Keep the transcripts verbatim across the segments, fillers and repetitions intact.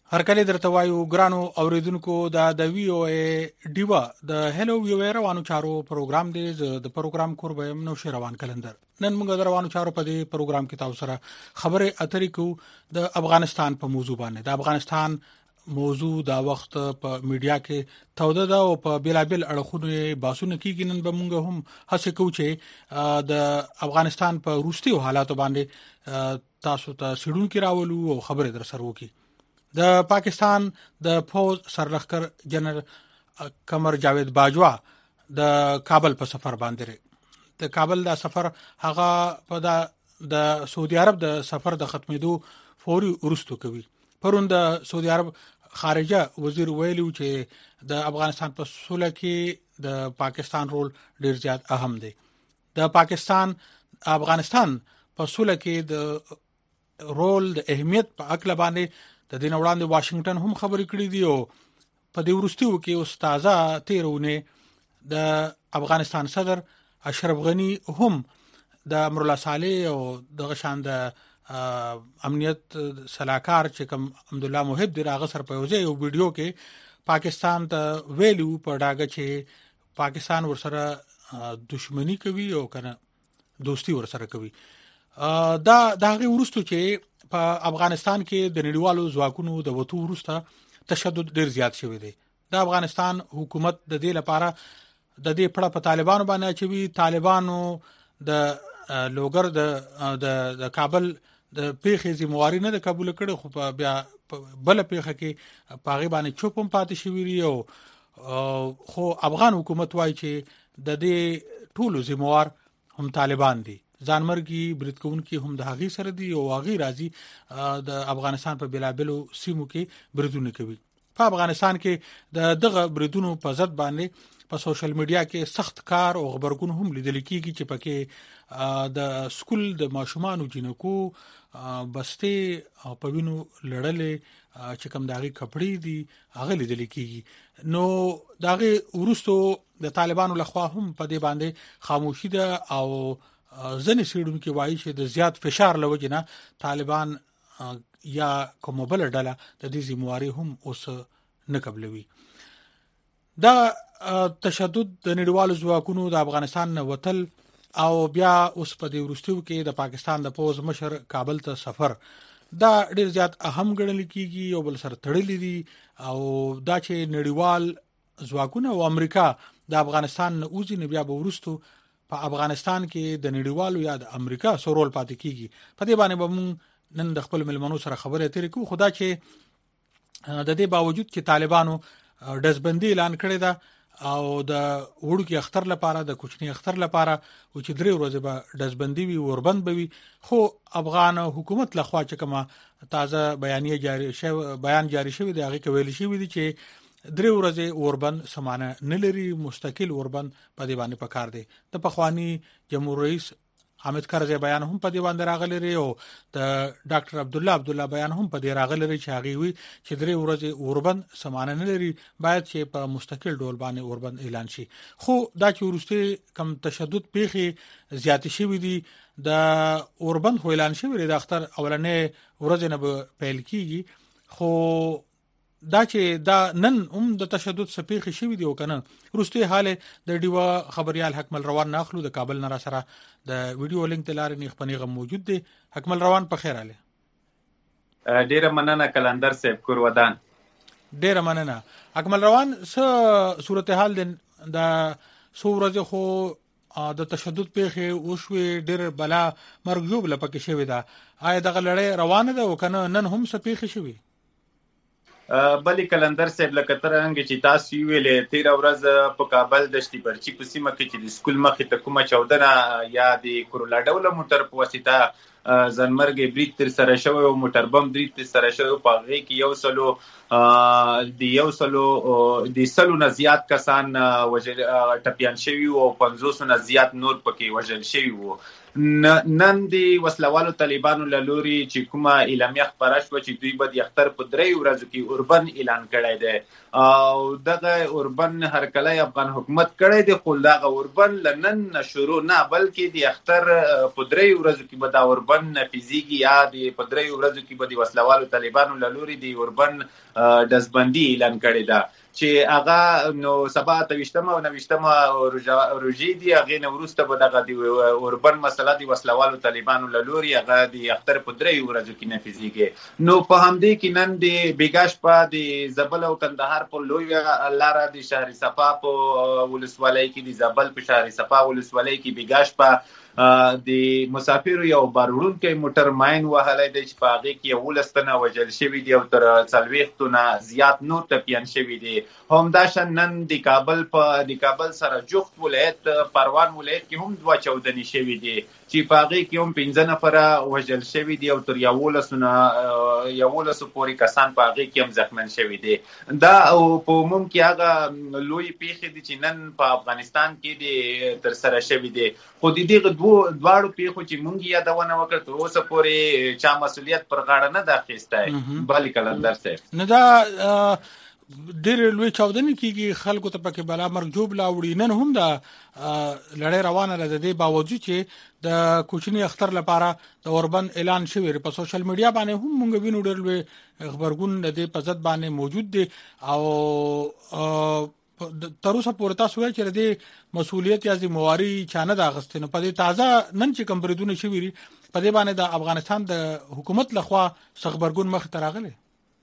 هرکلی درته وایو ګرانو اوریدونکو دا د وی او ای ډیوا د هلو وی او ای روانو چارو پروګرام دی. د پروګرام کوربم نو شروان کلندر نن موږ د روانو چارو په دې پروګرام کې تاسو سره خبره اترې کو د افغانستان په موضوع باندې. د افغانستان موضوع دا وخت په میډیا کې توده ده او په بیلابل اړخونو باسونه کېږي. نن به موږ هم هڅه کوو چې د افغانستان په وروستیو حالاتو باندې تاسو ته سړون کې راولو او خبره در سره وکړو. د پاکستان د فوج سرلښکر جنرال قمر جاوید باجوا د کابل په سفر باندې د کابل دا سفر هغه په د سعودي عرب د سفر د ختمېدو فوري وروسته کوي. پرون د سعودي عرب خارجه وزیر ویلو چې د افغانستان په سوله کې د پاکستان رول ډیر زیات اهم دی. د پاکستان افغانستان په سوله کې د رول د اهمیت په اکل باندې د دین وړاندې واشنگټن هم خبرې کړې دي او په دې وروستیو کې استاذه تیرونه د افغانستان صدر اشرف غنی هم د امر الله صالح او د غشان د امنیت صلاحکار چې کوم حمد الله محب دی راغ سر په یوځای یو ویډیو کې پاکستان ته ویلو په ډاګه چې پاکستان ورسره دښمنی کوي او کنه دوستی ورسره کوي. دا دغه ورستو چې په افغانستان کې د نړیوالو ځواکونو د وټو ورسته تشدد ډیر زیات شوی دی. د افغانستان حکومت د دې لپاره د دې پړه په طالبانو باندې چې طالبانو د لوګر د د کابل د پیښې ذمہواری نه د قبول کړي خو په بیا بل پیښه کې پاغي باندې چوپم پاتې شوی او خو افغان حکومت وایي چې د دې ټولو ذمہوار هم طالبان دي. ځانمرګي بریټکون کې هم د هغې سره دي او هغې راځي د افغانستان په بلابلو سیمو کې بریدونه کوي. په افغانستان کې د دغه بریدونو په ضد باندې په سوشل میډیا کې سخت کار او خبرګون هم لیدل کېږي چې پکې د سکول د ماشومان جنکو بسته په وینو لړلې چې کوم داغي کپړې دي هغه لیدل کېږي. نو داغه ورستو د طالبانو لخوا هم په دې باندې خاموشي ده او ځنې سیډونکو وایي چې د زیات فشار لوجه نه طالبان یا کوم بل ډله د دې ذمہواری هم اوس نه قبلوي. دا تشدد د نړیوالو ځواکونو د افغانستان نه وتل او بیا اوس په دې ورستیو کې د پاکستان د فوج مشر کابل ته سفر دا ډیر زیات اهم ګڼل کیږي او بل سره تړلې دي او دا چې نړیوال ځواکونه او امریکا د افغانستان نه اوځي نه بیا به ورستو په افغانستان کې د نړیوالو یا د امریکا سرول پاتې کیږي. په دې باندې به موږ نن د خپل ملمنو سره خبرې اترې کوو. خدا چې د دې باوجود چې طالبانو دزبندي اعلان کړی دا او د وړوکی اختر لپاره د کوچنی اختر لپاره او چې درې ورځې به دزبندي وي وربند بوي خو افغان حکومت لخوا چې کومه تازه بیانیه جاری شوی بیان جاری شوی دی هغه کوي شوی دی چې درې ورځې اوربند سمانه نه لري مستقل اوربند په دی باندې پکار دی. د پخوانی جمهور رئیس حامد کرزی بیان هم په دی باندې راغلی او د ډاکټر عبد الله عبد الله بیان هم په دی راغلی چې هغه وی چې درې ورځې اوربند سمانه نه لري باید چې په مستقل ډول باندې اوربند اعلان شي. خو دا چې ورسته کم تشدد پیخي زیات شوی دی د اوربند خو اعلان شوی دی د اختر اولنې ورځ نه پیل کیږي خو دا چې دا نن هم د تشدد سپیخ شوی دی او کنه ورسته حاله د ډیوا خبريال حکمل روان ناخلو د کابل نه را سره د ویډیو لینک تلار نه خپنیغه موجود دی. حکمل روان په خیر اله. ډیره مننه کلندر صاحب کور ودان. ډیره مننه حکمل روان. څه صورتحال د سورځ خو د تشدد پیخه او شوي ډیر بلا مرګ جوړ لپاره شوی دا آیا دغه لړۍ روانه ده او کنه نن هم سپیخ شوی؟ بلې کلندر صاحب لکه ترنګ چې تاسو ویلې تیر ورځ په کابل د شتي برچی په سیمه کې چې د سکول مخې ته کومه چودنه یا د کورولا ډوله موټر په واسطه ځنمرګ بریټ تر سره شوی او موټر بم بریټ تر سره شوی په هغه کې یو سلو د یو سلو د سلو نه زیات کسان وژل ټپيان شوی او پنځوس نه زیات نور پکې وژل شوی وو. نن د وسلوالو طالبانو له لوري چې کومه اعلامیه خپره شوه چې دوی به د اختر په درې ورځو کې اوربن اعلان کړی دی او دغه اوربن هرکلی افغان حکومت کړی دی، خو دغه اوربن له نن نه شروع نه بلکې د اختر په درې ورځو کې به دا اوربن نفیزیږي یا د په درې ورځو کې به د وسلوالو طالبانو له لوري د اوربن ډزبندي اعلان کړی ده چې هغه نو سبا اته ویشتمه او نهه ویشتمه روژې دي، هغې نه وروسته به دغه د اوربن مسله د وسلوالو طالبانو له لوري هغه د اختر په درې ورځو کې نفیزیږي. نو په همدې کې نن د بیګا شپه د زابل او کندهار په لویه لاره د شهر صفا په ولسوالۍ کې د زابل په شهر صفا ولسوالۍ کې بیګا شپه د مسافرو یو بار وړونکی موټر ماین وهلی دی چې په هغې کې یولس تنه وژل شوي دي او تر څلوېښتو نه زیات نور ټپیان شوي دي. همداشان نن د کابل په د کابل سره جفت ولایت پروان ولایت کې هم دوه چاودنې شوي دي چې په هغې کې هم پنځه نفره وژل شوي دي او تر یولسو نه یولسو پورې کسان په هغې کې هم زخمن شوي دي. دا په عموم کې هغه لوی پیښې دي چې نن په افغانستان کې د ترسره شوي دي، خو د دغه دواړو پیښو چې مونږ یادونه وکړه تر اوسه پورې چا مسؤلیت پر غاړه نه ده اخیستی. بلې کلندر صاحب نه دا ډېرې لوی چاودنې کېږي، خلکو ته پکې بلا مرګ جوب لاوړي. نن هم دا لړۍ روانه ده، د دې باوجود چې د کوچني اختر لپاره د اوربن اعلان شوی په سوشل میډیا باندې هم مونږ وینو ډېر لوی خبرګون د دې په ضد باندې موجود دی او تر اوسه پورې تاسو وایئ چې د دې مسؤلیت یا ذمہواري چا نه ده اخیستې. نو په دې تازه نن چې کوم بریدونه شوي دي په دې باندې د افغانستان د حکومت لخوا څه غبرګون مخې ته راغلی؟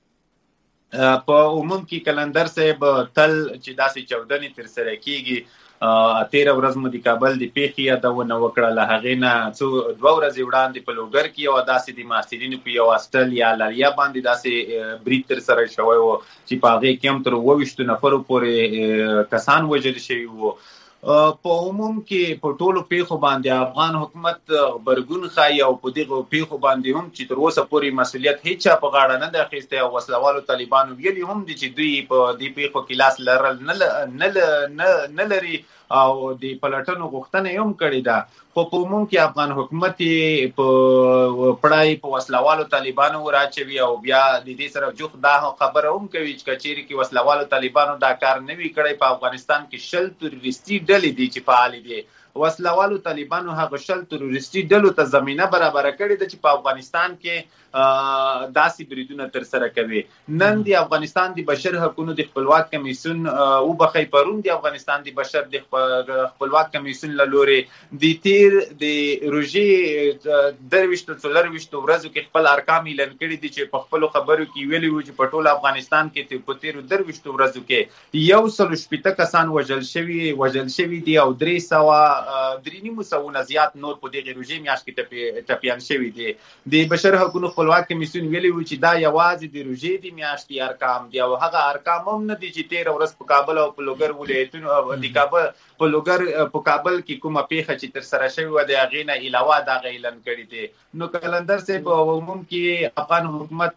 په عموم کې کلندر صاحب تل چې داسې چاودنې ترسره کېږي، تیره ورځ مو د کابل د پیښې یادونه وکړه، له هغې نه څو دوه ورځې وړاندې په لوګر کې یوه داسې د محصلینو په یو هاسټل یا لریا باندې داسې برید ترسره شوی و چې په هغې کې هم تر اووه ویشتو نفرو پورې کسان وژل شوي وو. په عموم کې په ټولو پیښو باندې افغان حکومت غبرګون ښایي او په دغو پیښو باندې هم چې تر اوسه پورې مسؤلیت هیچ چا په غاړه نه ده اخیستی او وسلوالو طالبانو ویلي هم دي چې دوی په دې پیښو کې لاس لرل نه لري او د پلټنو غوښتنه یې هم کړې ده. خو په عموم کې افغان حکومت یې په پړای په وسلوالو طالبانو وراچوي او بیا د دې سره جوخ دا خبره هم کوي چې کچېرې کې وسلوالو طالبانو دا کار نه وي کړی په افغانستان کې شل تروریستي ډلې دي چې فعالې دي. وسلوالو طالبانو هغه شل تروریستي ډلو ته زمینه برابره کړې ده چې په افغانستان کې داسې بریدونه ترسره کوي. نن د افغانستان د بشر حقوقو د خپلواک کمیسیون وبخښئ پرون د افغانستان د بشر د خپلواک کمیسیون له لورې د تیر د روژې درویشتو څلرویشتو ورځو کې خپل ارقام اعلان کړي دي چې په خپلو خبرو کې ویلي وو چې په ټول افغانستان کې په تیرو درویشتو ورځو کې یو سل شپېته کسان وژل شوي وژل شوي دي او درې سوه درې نیمو سوونه زیات نور په دغې روژې میاشت کې ټپیان شوي دي. د بشر حقوقو خپلواک کمیسیون ویلي وو چې دا یوازې د روژې د میاشتې ارقام دي او هغه ارقام هم نه دي چې تېره ورځ په کابل او په لوګر ولایتونو د کابل په لوګر په کابل کې کومه پیښه چې ترسره شوې وه د هغې نه علاوه دغه اعلان کړي دي. نو کلندر صاحب په عموم کې افغان حکومت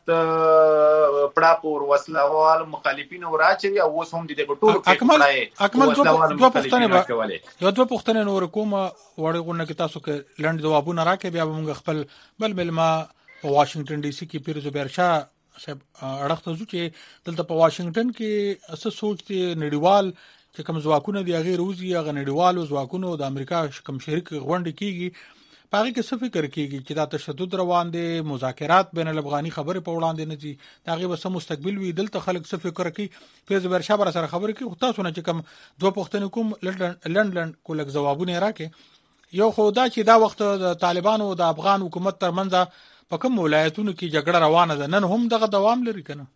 پړه پر وسلوالو مخالفینو وراچوي او اوس هم د دغو ټولو دوه پوښتنې یو دوه پوښتنې نور کومه وړې غونډه کې تاسو کې لنډ ځوابونه راکړئ، بیا به موږ خپل بل مېلمه په واشنگټن ډي سي کې پیر زبیر شاه صاحب اړخ ته ځو چې دلته په واشنگټن کې څه سوچ دی نړیوال چې کوم ځواکونه دي هغې روزي هغه نړیوالو ځواکونو د امریکا کوم شریک غونډې کېږي په هغې کې څه فکر کېږي چې دا تشدد روان دی، مذاکرات بین الافغاني خبرې په وړاندې نه ځي، د هغې به څه مستقبل وي، دلته خلک څه فکر کوي؟ پیر زبیر شاه به راسره خبرې کوي، خو تاسو نه چې کوم دوه پوښتنې کوم لنډ لنډ کو لږ ځوابونه یې راکړئ. یو خو دا چې دا وخت د طالبانو د افغان حکومت ترمنځ په کوم ولایتونو کې جګړه روانه ده، نن هم دغه دوام لري که نه؟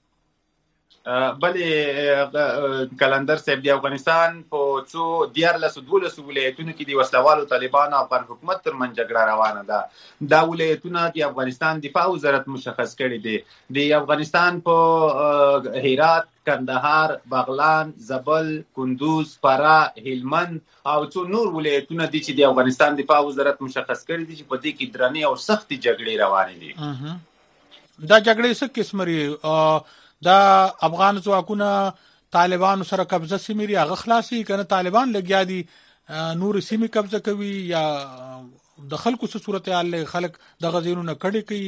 بلې کلندر صاحب د افغانستان په څو دیارلسو دولسو ولایتونو کې د وسلوالو طالبانو او افغان حکومت ترمنځ جګړه روانه ده. دا ولایتونه د افغانستان دفاع وزارت مشخص کړي دي. د افغانستان په هرات، کندهار، بغلان، زابل، کندوز، فراه، هلمند او څو نور ولایتونه دي چې د افغانستان دفاع وزارت مشخص کړي دي چې په دې کې درنې او سختې جګړې روانې دي. دا جګړې څه قسم لري؟ دا افغان ځواکونه طالبانو سره قبضه سیمې لري هغه خلاصي که نه طالبان لګیا دي نور سیمې قبضه کوي یا د خلکو څه صورتحال خلک دغه ځایونو کډې کوي؟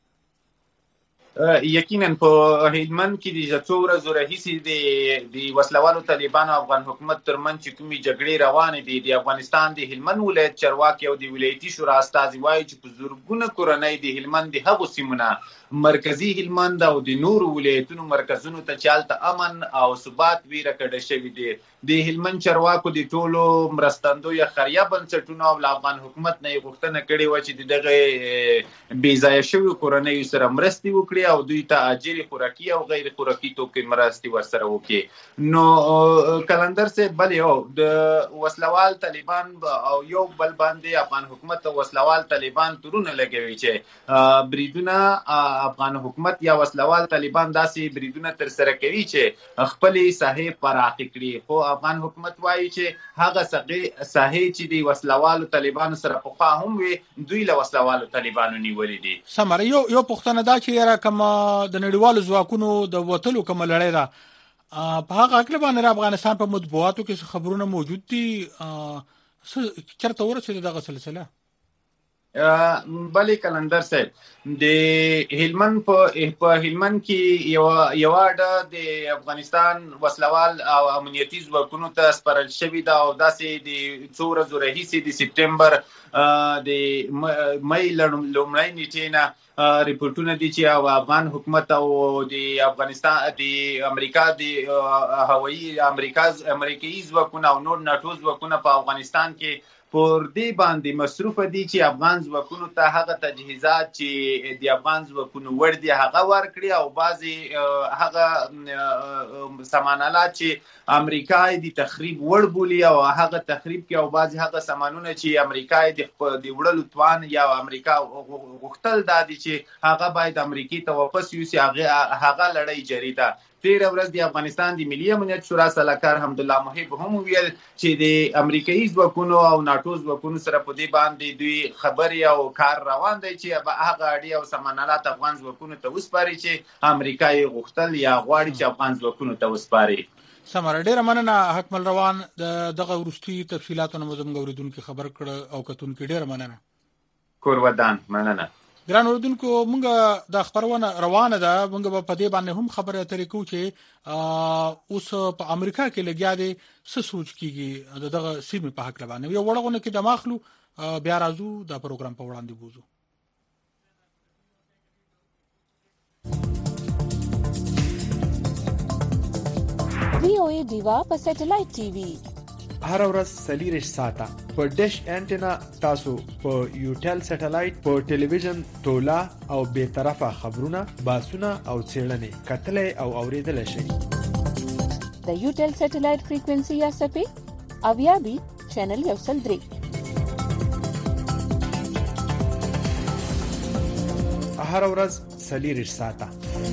یقینا په هلمند کې د څو ورځو راهیسې د وسلوالو طالبانو او افغان حکومت ترمنځ چې کومې جګړې روانې دي، د افغانستان د هلمند ولایت چارواکي او د ولایتي شورا استازي وایي چې په زرګونه کورنۍ د هلمند د هغو سیمونه مرکزی هلمند او د نورو ولایتونو مرکزونو ته چې هلته امن او ثبات ویره کډه شوي دي. د هلمند چارواکو د ټولو مرستندویه خیریه بنسټونو او له افغان حکومت نه یې غوښتنه کړې وه چې د دغه بې ځایه شویو کورنیو سره مرستې وکړي او دوی ته اجرې خوراکي او غیر خوراکي توکي مرستې ورسره وکړي. نو کلندر صاحب بل یو د وسلوال طالبان او یو بل باندې افغان حکومت او وسلوال طالبان تورونه لګوي چې بریدونه افغان حکومت یا وسلوال طالبان داسې بریدونه تر سره کوي چې خپلې ساحې پراخې کړي، خو افغان حکومت وایي چې هغه ساحې چې د وسلوالو طالبانو سره پخوا هم وي دوی له وسلوالو طالبانو نیولې دي. سمره یو یو پوښتنه دا چې یاره کوم د نړیوالو ځواکونو د وتلو کوم لړۍ ده په هغه اکل باندې افغانستان په مطبوعاتو کې خبرونه موجود دي، چرته ورسېده دغه سلسله؟ بلې کلندر صاحب د هلمند په هلمند کې یو یو اډه د افغانستان وسلوال او امنیتي ځواکونو ته سپارل شوې ده او داسې د څو ورځو راهیسې د سپټمبر د مې لومړۍ نیټې نه ریپورټونه دي چې افغان حکومت او د افغانستان د امریکا د هوایي امریکا امریکایي ځواکونه او نور ناټو ځواکونه په افغانستان کې پر دې باندې مصروف دي چې افغان ځواکونو ته هغه تجهیزات چې د افغان ځواکونو وړ دي هغه ورکړي او بعضې هغه سامانالات چې امریکا یې د تخریب وړ بولي او هغه تخریب کې او بعضې هغه سامانونه چې امریکا یې د وړلو توان یا امریکا غوښتل دا دي چې هغه باید امریکې ته واپس یوسي، هغه لړۍ جاري ده. تیره ورځ د افغانستان د ملي امنیت شورا سلاکار حمدالله محب هم ویل چې د امریکایي ځواکونو او ناټو ځواکونو سره په دې باندې دوی خبرې او کار روان دی چې هغه اړې او سامانالات افغان ځواکونو ته وسپاري چې امریکا یې غوښتل یا غواړي چې افغان ځواکونو ته وسپاري. سمره ډیره مننه حکمل روان د دغه وروستي تفصیلاتو نه زموږ اوریدونکو خبر کړ او کتونکو ډیره مننه. کور ودان مننه. ګران اوریدونکو مونږ د خبرونه روانه ده، مونږ په دې باندې هم خبره اترې کوو چې اوس په امریکا کې لګیا دي څه سوچ کیږي دغه سیمې په حق باندې. یو وړغونه کې د ماخلو بیا راځو د پروګرام په وړاندې بوزو. وی او ای ډیوا په سټلایټ ټي وي هر ورځ سلیریش ساته په ډیش انټینا تاسو په یوټل سټلایټ په ټلویزیون تولا او به طرفه خبرونه باسونه او څېړنې کتلې او اوریدل شي. د یوټل سټلایټ فریکوئنسي یا سپې اویا بي چینل یو سل درې هر ورځ سلیریش ساته.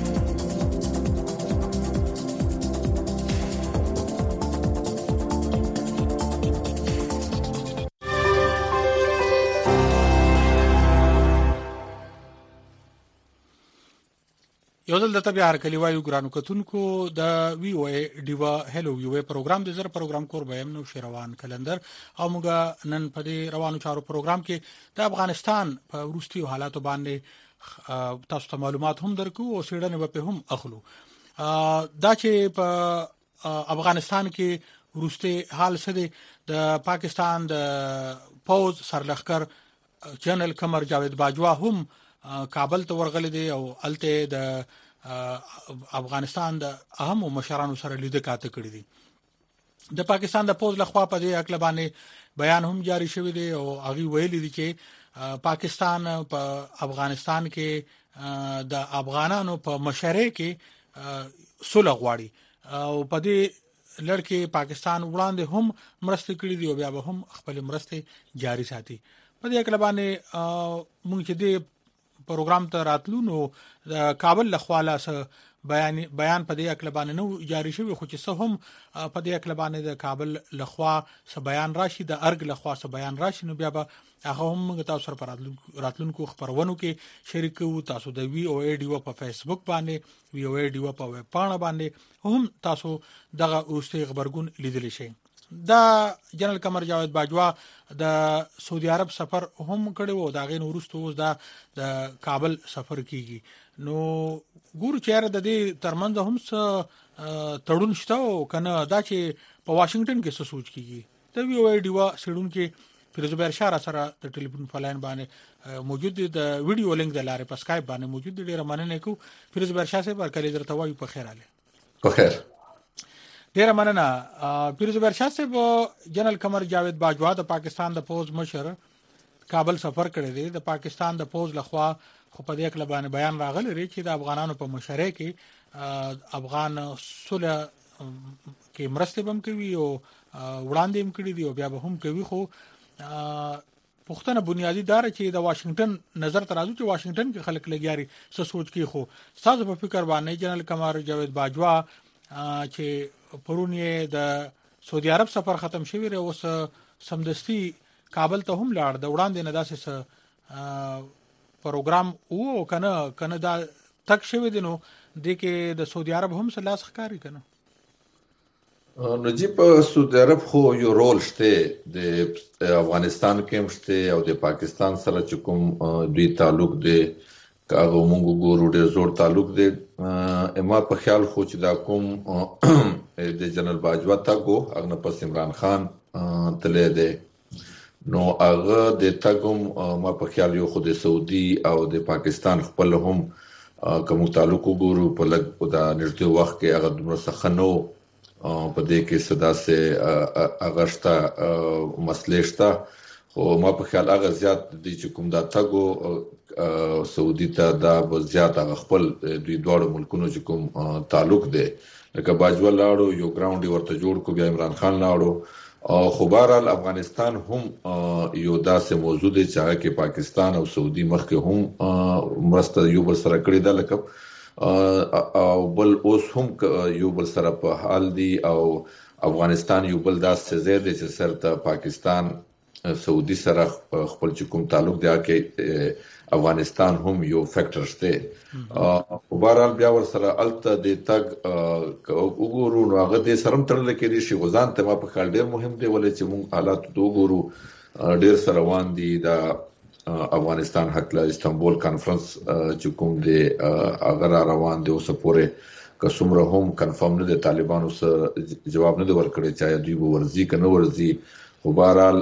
یو ځل د طبيعه هر کلی وایو ګرانو کتونکو د وی او ای ډیوا هلو وی پروګرام د زر پروګرام کور بیم نو شروان کلندر او موږ نن په دې روانو چارو پروګرام کې د افغانستان په وروستي حالاتو باندې تاسو ته معلومات هم درکو او سیړنه په هم اخلو. دا چې په افغانستان کې وروستي حال څه دی، د پاکستان د پوز سرلخر جنرال قمر جاوید باجوا هم کابل ته ورغلي دي او الته د افغانستان د اهم مشرانو سره لیدل کاته کړی دي. د پاکستان د پوز لخوا په دې اکل باندې بیان هم جاری شوی دی او هغه ویلي دي چې پاکستان په افغانستان کې د افغانانو په مشرۍ کې صلح غواړي او په دې لړ پاکستان وړاندې هم مرسته کړې دي او بیا به هم خپل مرسته جاری ساتي. په دې اکل باندې موږ چې د پروګرام ته راتلو نو د کابل لخواله س بیان بیان په دې اکل باندې نو جاری شوی، خو چې څه هم په دې اکل باندې د کابل لخوا س بیان راشي د ارګ لخوا س بیان راشي نو بیا به هغه هم تاسو سره پر راتلونکو خبرونو کې شریکو. تاسو د وی او ای ډیو په فیسبوک باندې وی او ای ډیو په ویب پاڼه باندې هم تاسو دغه اوسې خبرګون لیدلی شئ. دا جنرال قمر جاوید باجوا د سعودي عرب سفر هم کړی وو، دا غین ورستو اوس دا د کابل سفر کیږي. نو ګورو چیرې د دې ترمنځ هم څه تړون شته او کنه دا چې په واشنگټن کې څه سوچ کیږي. د وی او ای ډیوا سړون کې فیروز بهر شاه سره د ټلیفون فلاین باندې موجود دي، د ویډیو لینک د لارې په اسکایپ باندې موجود دي. ډیره مننه کوم فیروز بهر شاه صاحب، کله درته وایو په خیر اله. په خیر. ډیره مننه فیروز بهر شاه صاحب. جنرال قمر جاوید باجوا د پاکستان د پوز مشر کابل سفر کړی دی. د پاکستان د پوز لخوا خو په دې کې باندې بیان راغلی دی چې د افغانانو په مشرۍ کې افغان صلح کې مرسته بم کوي او وړاندې هم کړی دی او بیا به هم کوي. خو پښتنه بنیادی دار چې د واشنگټن نظر ترازو چې واشنگټن کې خلک لګیاري څه سوچ کې. خو تاسو په فکر باندې جنرال قمر جاوید باجوا چې پرون یې د سعودي عرب سفر ختم شوی دی، اوس سمدستي کابل ته هم لاړ، د وړاندې نه داسې پروګرام وو کنه کنه دا تک شوی دی. نو د کې د سعودي عرب هم سلاس ښکاری کنه. نجیب سعودي عرب خو یو رول شته د افغانستان کې مشته او د پاکستان سره چې کوم دوی تعلق دی کاغه مونږ ګورو ډېر زور تعلق دی. اما په خیال خو چې دا کوم د جنرال باجوا تاګو هغه پس عمران خان تلې دی، نو هغه د تاګم ما په خیال یو خو د سعودي او د پاکستان خپل هم کوم تعلق ګورو په لګ دا نږدې وخت کې هغه دومره سخنو په دې کې صدا سه اغشتا مسلې شته. خو ما په خیال هغه زیات دي چې کوم دا تاګو سعودي ته دا زیات هغه خپل دوی دواړو ملکونو چې کوم تعلق دی. لکه باجوا لاړو یو ګراوند ورته جوړ کو، بیا عمران خان لاړو. خو بهرحال افغانستان هم یو داسې موضوع دی چې هغه کې پاکستان او سعودي مخکې هم مرسته یو بل سره کړې ده، لکه او بل اوس هم یو بل سره په حال دی. او افغانستان یو بل داسې ځای دی چې سره ته پاکستان سعودي سره خپل چې کوم تعلق دی کې افغانستان هم یو فیکٹر شته. او بهرحال بیا ور سره الته د تګ وګورو نو هغه د سرم تړل کېږي شي غزان ته ما په خیال ډیر مهم دی، ولې چې موږ حالات وګورو ډیر سره روان دي. دا افغانستان حق له استنبول کانفرنس چې کوم دی هغه روان دی اوس پورې کسمره هم کنفرم نه دي، طالبانو سره جواب نه دی ورکړی چې دوی به ورزي کنه ورزي. خو بهرحال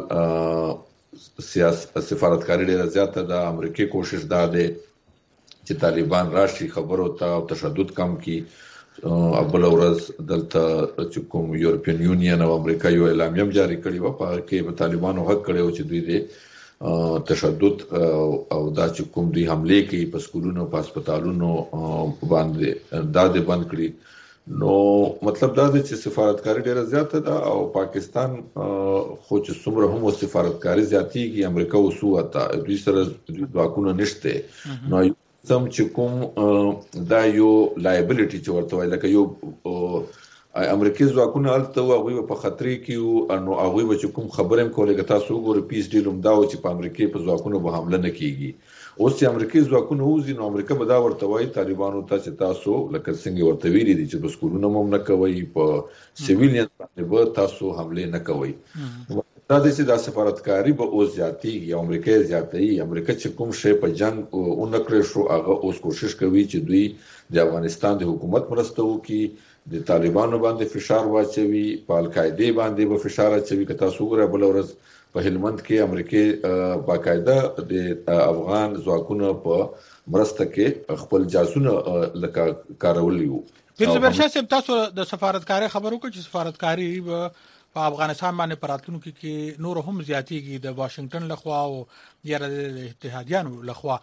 سیاست سفارتکاری ډیره زیاته د امریکای کوشش دا دی چې طالبان راشي خبرو ته او تشدد کم کی. اول ورځ دلته چې کوم یورپین یونین او امریکا یو اعلامیه جاری کړی و په کې په طالبانو حق کړو چې دوی دې تشدد او دا چې کوم دوی حمله کوي په سکولونو په هسپتالونو باندې دا دې بند کړی. نو مطلب دا دی چې سفارتکاری ډیره زیاته ده او پاکستان خو چې څومره هم سفارتکاری زیاتیږي امریکا وسوته دوی سره ځواکونه نشته. نو سم چې کوم دا یو لایبیلیټي چې ورته وایي لکه یو امریکایي ځواکونه هلته هغوی په خطر کې او نو هغوی به چې کوم خبره هم کولی که تاسو وګورئ پیس ډیل هم دا و چې په امریکایي په ځواکونو به حمله نه کیږي. اوس چې امریکایي ځواکونه وځي نو امریکا به دا ورته وایي طالبانو ته چې تاسو لکه څنګه ورته ویلي دي چې په سکولونو هم نه کوئ، په سیویلین باندې به تاسو حمله نه کوئ. دا د چې دا سفارتکاری به اوس زیاتیږي او امریکا زیاتوي. امریکا چې کوم شی په جنگ اونکړی شو هغه اوس کوشش کوي چې دوی د افغانستان د حکومت مرسته وکړي، د طالبانو باندې فشار واچوي، په القاعده باندې به فشار اچوي. که تاسو وګورئ بل ورځ په هلمند کې امریکا باقاعده د افغان ځواکونو په مرسته کې خپل جاسونه لکه کارولي وو. فیروز برشاه صاحب تاسو د سفارتکاری خبرو کې چې سفارتکاری په افغانستان باندې پراتونکو کې نور هم زیاتیږي د واشنگټن لخوا او یا د اتحادیانو لخوا.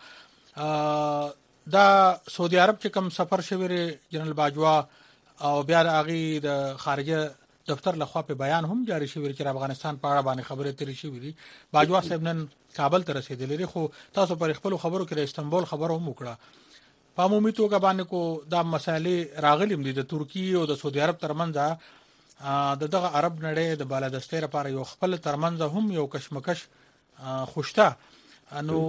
دا سعودي عرب چې کوم سفر شوی جنرال باجوا او بیا هغه د خارجه دفتر لخوا په بیان هم جاری شوی چې افغانستان په اړه باندې خبره ترې شوې دي. باجوا صاحب نن کابل ته رسیدلی، خو تاسو پر خپل خبرو کې د استنبول خبرو هم وکړه. په عمومي توګه باندې کو دا مسالې راغلي دي د ترکی او د سعودي عرب ترمنځ د دغه عرب نړۍ د بالادستۍ لپاره یو خپل ترمنځ هم یو کشمکش خوشته. نو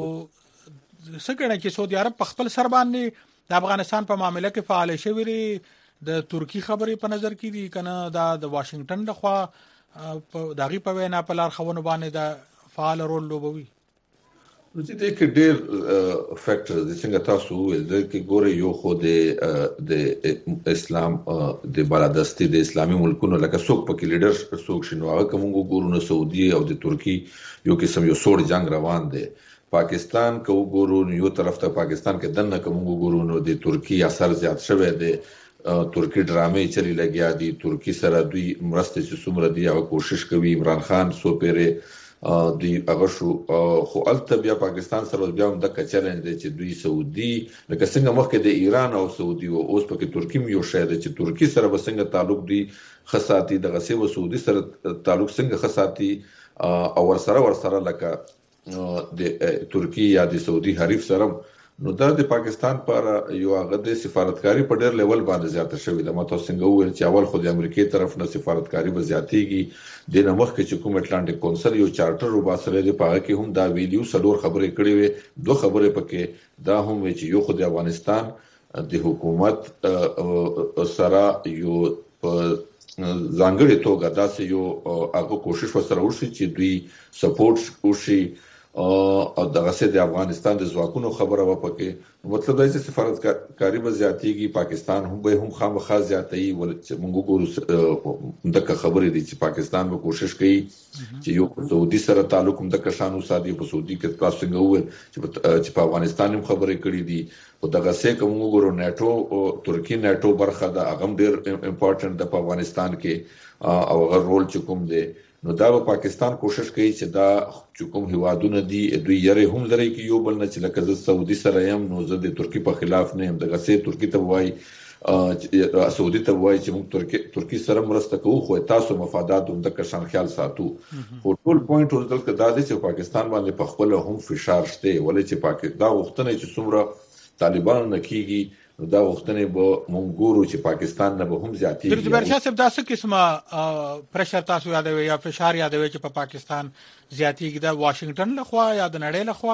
څنګه چې سعودي عرب په خپل سر باندې د افغانستان په معاملې کې فعال شوی د ترکی خبرې په نظر کې دي کنه دا د واشنگټن لخوا په داغي په وینا په لار خونه باندې دا فعال رول لوبوي؟ نو چې د کې ډېر فیکټرز د څنګه تاسو ویل د کې ګوره یو خو د د اسلام د بالادستي د اسلامي ملکونو لکه څوک پکې لیډر څوک شنو هغه کوم ګورو نو سعودي او د ترکی یو قسم یو سوړ جنگ روان دی. پاکستان کو ګورو یو طرف ته پاکستان کې دنه کوم ګورو نو د ترکی اثر زیات شوی دی. ترکی ډرامې چلی لګیا دي، ترکی سره دوی مرسته چې څومره دی او کوشش کوي. عمران خان سو پیره دی هغه شو خو الته بیا پاکستان سره بیا هم د چیلنج دی چې دوی سعودي لکه څنګه مخکې د ایران او سعودي او اوس پکې ترکی یو شی دی چې ترکی سره وسنګ تعلق دی خصاتی د غسه و سعودي سره تعلق څنګه خصاتی او ور سره ور سره لکه د ترکی یا د سعودي حریف سره نو دا د پاکستان پر یو هغه د سفارتکاری په ډېر لیول باندې زیاته شوې ده. ماته څنګه وویل چې اول خو د امریکای طرف نه سفارتکاری به زیاتېږي د نمخ کې چې کوم اټلانټیک کونسل یو چارټر وباسره دی په هغه کې هم دا ویډیو څلور خبرې کړې وې. دوه خبرې پکې دا هم وی چې یو خو د افغانستان د حکومت سره یو ځانګړي توګه داسې یو هغه کوشش وسره وشي چې دوی سپورټ وشي او دغه سه د افغانستان د ځواکونو خبره و پکې مطلب دا چې سفارتکاری به زیاتېږي. پاکستان هم به هم خامخا زیاتېږي ولې موږ ګورو دغه خبرې دي چې پاکستان به کوشش کوي چې یو سعودي سره تعلق هم د کشانو سادي په سعودي کې تاسو څنګه وویل چې په افغانستان هم خبرې کړې دي او دغه سه کوم ګورو نیټو او ترکی نیټو برخه ده هغه ډېر امپورټنت ده په افغانستان کې او هغه رول چې کوم دی نو دا په پاکستان کوشش کوي چې دا چې کوم هوادونه دي دوی یې هم لري کې یو بل نه چې لکه زه سعودي سره یم نو زه د ترکی په خلاف نه یم. دغه سه ترکی ته وایي سعودي ته وایي چې موږ ترکی ترکی سره مرسته کوو خو تاسو مفادات هم د کشان خیال ساتو. خو ټول پوینټ اوس دلته دا دی چې پاکستان باندې په خپل هم فشار شته ولې چې پاکستان دا وختونه چې څومره طالبان نه کیږي دا وختونه به مونږ ګورو چې پاکستان نه به هم زیاتېږي. د برشا صاحب دا څه قسمه پرشر تاسو یادوي یا فشار یادوي چې په پاکستان زیاتېږي دا واشنگټن لخوا یا د نړۍ لخوا؟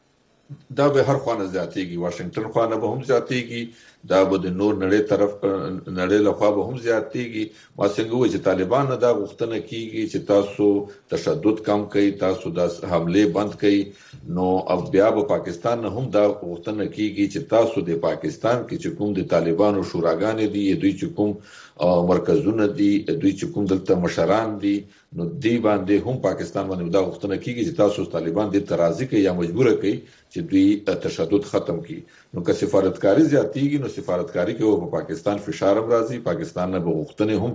دا به هر خوا نه زیاتېږي. واشنگټن خوا نه به هم زیاتېږي، دا به د نور نړۍ طرف نړۍ لخوا به هم زیاتېږي. ما څنګه وایي چې طالبان نه دا غوښتنه کیږي چې تاسو تشدد کم کړئ، تاسو د حمله بند کړئ. نو او بیا به پاکستان نه هم دا غوښتنه کیږي چې تاسو د پاکستان کې چې کوم د طالبانو شوراګانې دي دوی چې کوم مرکزونه دي دوی چې کوم دلته مشران دي نو دی باندې هم پاکستان باندې دا غوښتنه کیږي چې تاسو طالبان د ترازی کې یا مجبور کړئ چې دوی تشدد ختم کړي. نو که سفارتکاری زیاتېږي نو سفارتکاری کې په پاکستان فشار هم راځي، پاکستان نه به غوښتنې هم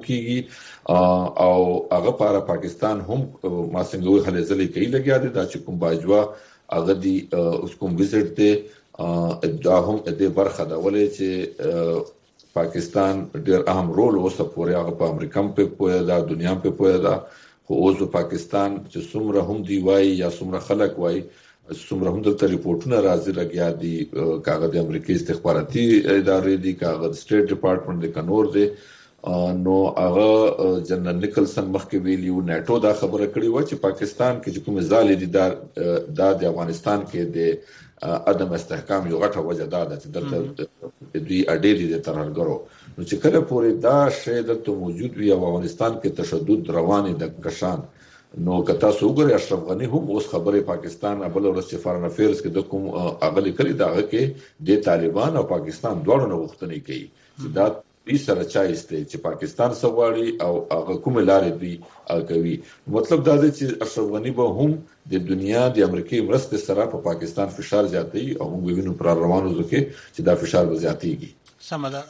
کیږي او هغه لپاره پاکستان هم ما څنګه وی هلې ځلې کوي لګیا دي دا چې کوم باجوا هغه دی اوس کوم وزټ دی دا هم د برخه دا ولې چې پاکستان ډېر اهم رول اوس پورې هغه په امریکا په پوهه دا دنیا په پوهه دا خو اوس پاکستان چې څومره هم دی وای یا څومره خلک وای څومره هم دلته ریپورتونه راځي لګیا دي کاغذ د امریکای استخباراتي ادارې دي کاغذ سټیټ ډپارټمنټ د کنور دی نو هغه جنرال نیکلسن مخکې ویلیو نیټو دا خبره کړې و چې پاکستان کې کوم ځالې دي دا د افغانستان کې د عدم استحکام یو غټه وجه دا ده چې دلته دوی اډې دي د ترهګرو نو چې کله پورې دا شی دلته موجود وي او افغانستان کې تشدد روان د کشان نو کتا سو ګره اشرف غنی هم اوس خبره پاکستان ابل ورس فارن افیرز کې د کوم اغلی کړی دا کې د طالبان او پاکستان دواړو نه غوښتنې کوي چې دا به سره چایسته چې پاکستان سوالي او هغه کوم لارې دی کوي. مطلب دا دی چې اشرف غنی به هم د دنیا د امریکای مرسته سره په پاکستان فشار زیاتوي او موږ وینو پر روانو ځکه چې دا فشار به زیاتېږي. سمدا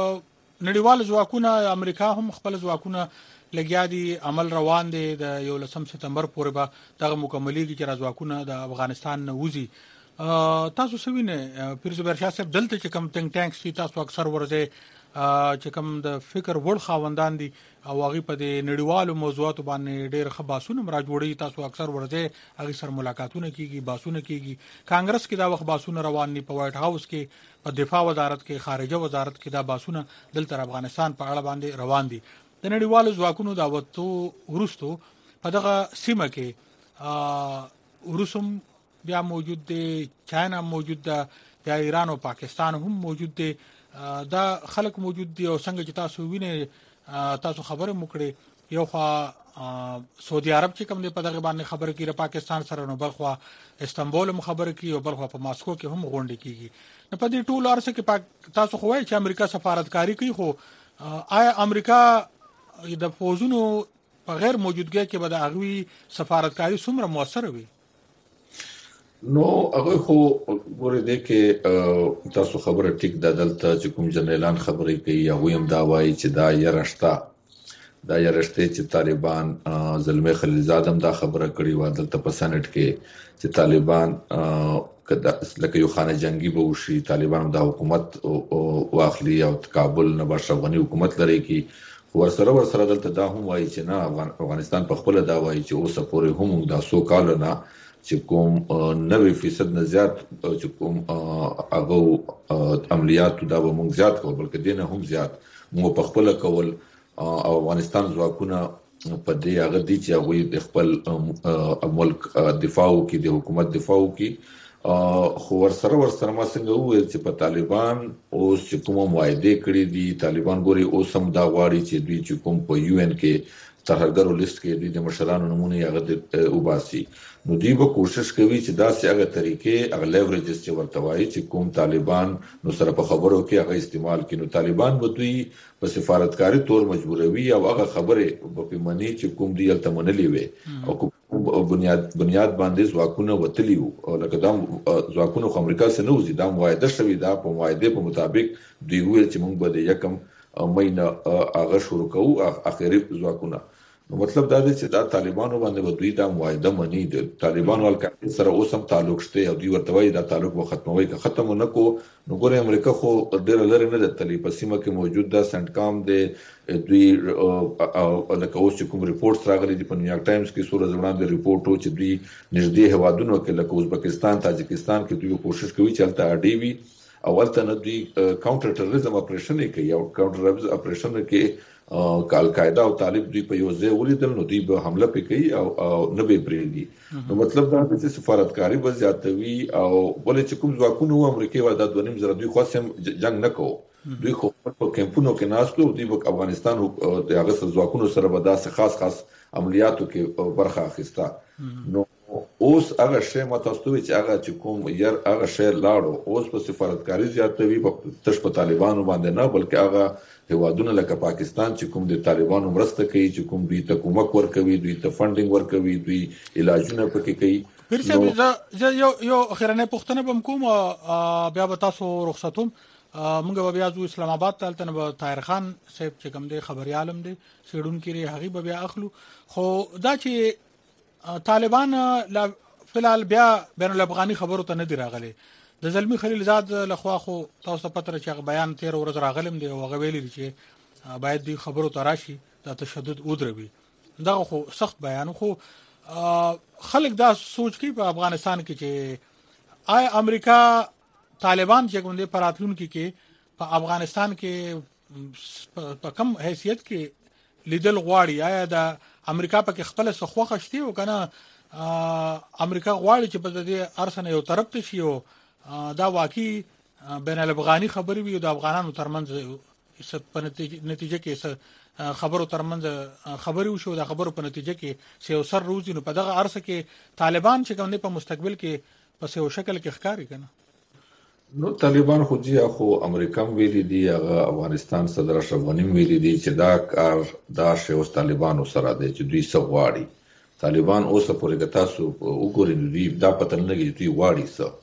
نړیوال ځواکونه امریکا هم خپل ځواکونه لګیا دي عمل روان دي د یو لسم سپتمبر پورې به دغه مکملېږي چې ځواکونه د افغانستان نه وځي. تاسو سوینه پیرزبر شاه صاحب دلته چې کم ټینګ ټانکس چې تاسو اکثر ورځي چې کوم د فکر وړ خاوندان دي او هغه په د نړیوالو موضوعاتو باندې ډېر خباسونه مراجعوړي تاسو اکثر ورځي هغه سره ملاقاتونه کیږي باسونه کیږي. کانګرس کې دا وخت باسونه روان دي په وایټ هاوس کې په دفاع وزارت کې خارجه وزارت کې دا باسونه دلته افغانستان په اړه باندې روان دي. د نړیوالو ځواکونو دا وته ورستو په دغه سیمه کې روسم بیا موجود دي، چاینا موجود ده، یا ایران او پاکستان هم موجود دي. دا خلک موجود دي او څنګه چې تاسو وینئ تاسو خبره مو کړې یو خوا سعودي عرب چې کوم دی په دغه باندې خبره کوي پاکستان سره، نو بلخوا استنبول هم خبره کوي او بلخوا په ماسکو کې هم غونډه کیږي. نو په دې ټول ارسه کې تاسو خو وایي چې امریکا سفارتکاری کوي، خو آیا امریکا د فوجونو په غیر موجودګۍ کې به د هغوی سفارتکاری څومره موثر وي؟ نو هغه خو ګوره دې کې تاسو خبره ټیک ده، دلته چې کوم جنرالان خبرې کوي هغه هم دا وایي چې دا یرشتا دا یرشته چې طالبان زلمه خلیلزاد هم دا خبره کړې و دلته په سنټ کې چې طالبان کدا لکه یو خانه جنگي به وشي، طالبان د حکومت واخلي او کابل نه بشرغني حکومت لري کی. خو سره ور سره دلته دا هم وایي چې نه افغانستان په خپل دا وایي چې اوسه پورې هم دا سو کال نه چې کوم نوي فیصد نه زیات چې کوم هغه عملیات دا به موږ زیات کول، بلکې دینه هم زیات موږ په خپل کول او افغانستان ځواکونه په دې هغه دي چې هغه د خپل ملک دفاع کوي، د حکومت دفاع کوي. خو ور سره ور سره ما څنګه وویل چې په طالبان اوس چې کوم معاهده کړی دي، طالبان ګوري اوس هم دا غواړي چې دوی چې کوم په یو ان کې ترهګرو لیست کې دوی د مشرانو نمونه هغه وباسي، نو دوی به کوشش کوي چې دا سي هغه طریقې هغه لیوریجز چې ورته وایي چې کوم طالبان نو سره په خبرو کې هغه استعمال کړي، نو طالبان به دوی په سفارتکاری تور مجبوروي او هغه خبره په منی چې کوم دی تل منلې وي او بنیاد بنیاد باندې ځواکونه وتلی او لکه دا ځواکونه خو امریکا سره نوځي، دا معاهده شوی دا په معاهده په مطابق دوی ویل چې موږ به د یکم مینه هغه شروع کوو اخیری ځواکونه. نو مطلب دا دی چې دا طالبانو باندې دوی دا معاهده مني، د طالبانو الکاندي سره اوس هم تعلق شته او دوی ورته وایي دا تعلق به ختموي، که ختم نه کو نو ګوره امریکا خو ډېر لري نه د تلی په سیمه کې موجود دا سنټکام دی، دوی لکه اوس چې کوم ریپورټس راغلي دي په نیویارک ټایمز کې سورج وړاندې ریپورټ و چې دوی نږدې هوادونو کې لکه ازبکستان تاجکستان کې دوی کوشش کوي چې هلته اډي وي او هلته نه دوی کاونټر ټرریزم اپریشن کوي او کاونټر اپریشن کې کال قاعده او طالب دوی په یو ځای ولیدل نو دوی به حمله کوي او نه به پریږدي. نو مطلب دا دی چې سفارتکاری به زیاتوي او ولې چې کوم ځواکونه امریکای و د دوه نیم زره دوی خاصم جنگ نه کوو، دوی خو په کمپونو کې ناستو، دوی په افغانستان د هغه سره ځواکونو سره به داسې خاص خاص عملیاتو کې برخه اخیسته. نو اوس هغه شی متاسطوي چې هغه چې کوم ير هغه شی لاړو اوس په سفارتکاری زیاتوي په تش په طالبانو باندې نه، بلکې هغه هوادونه لکه پاکستان چې کوم د طالبانو مرسته کوي، چې کوم دوی ته کومک ورکوي، دوی ته فندینګ ورکوي، دوی علاجونه پکې کوي. پرڅه زه یو یو اخرنه پښتنه بم کوم بیا به تاسو رخصتوم موږ بیا ځو اسلام آباد ته، تل به طاهر خان صاحب چې کوم دی خبري عالم دی سیډون کې هغه به بیا اخلو. خو دا چې طالبان لا فلال بیا بین الافغاني خبرو ته نه دی راغلي، د زلمی خلیلزاد لخوا خو تاسو پتر چې بیان تیر ورځ راغلم دی او هغه ویلي چې باید دی خبرو ته راشي د تشدد ودروي، دا خو سخت بیان. خو خلک دا سوچ کوي په افغانستان کې چې آیا امریکا طالبان چې کوم دی پراتلونکو کې په افغانستان کې په کم حیثیت کې لیدل غواړي، آیا د امریکا په کې خپل څخوخه شته او کنه امریکا غواړي چې په دې ارسنه یو طرف ته شي او دا واقعي بین الافغاني خبرې وي د افغانانو ترمنځ په نتیجه کې خبرو ترمنځ خبرې وشو، د خبرو په نتیجه کې سیو سر روزي نو په دغه ارسه کې طالبان چې کوم په مستقبل کې په سیو شکل کې ښکاری کنه. نو طالبان خو جی خو امریکا ویلي دی، هغه افغانستان صدر اشرف غنی ویلي دی چې دا کار دا شی اوس طالبانو سره دی چې دوی څه غواړي. طالبان اوس پورې تاسو وګورئ دوی دا پته نه لګي دوی غواړي څه،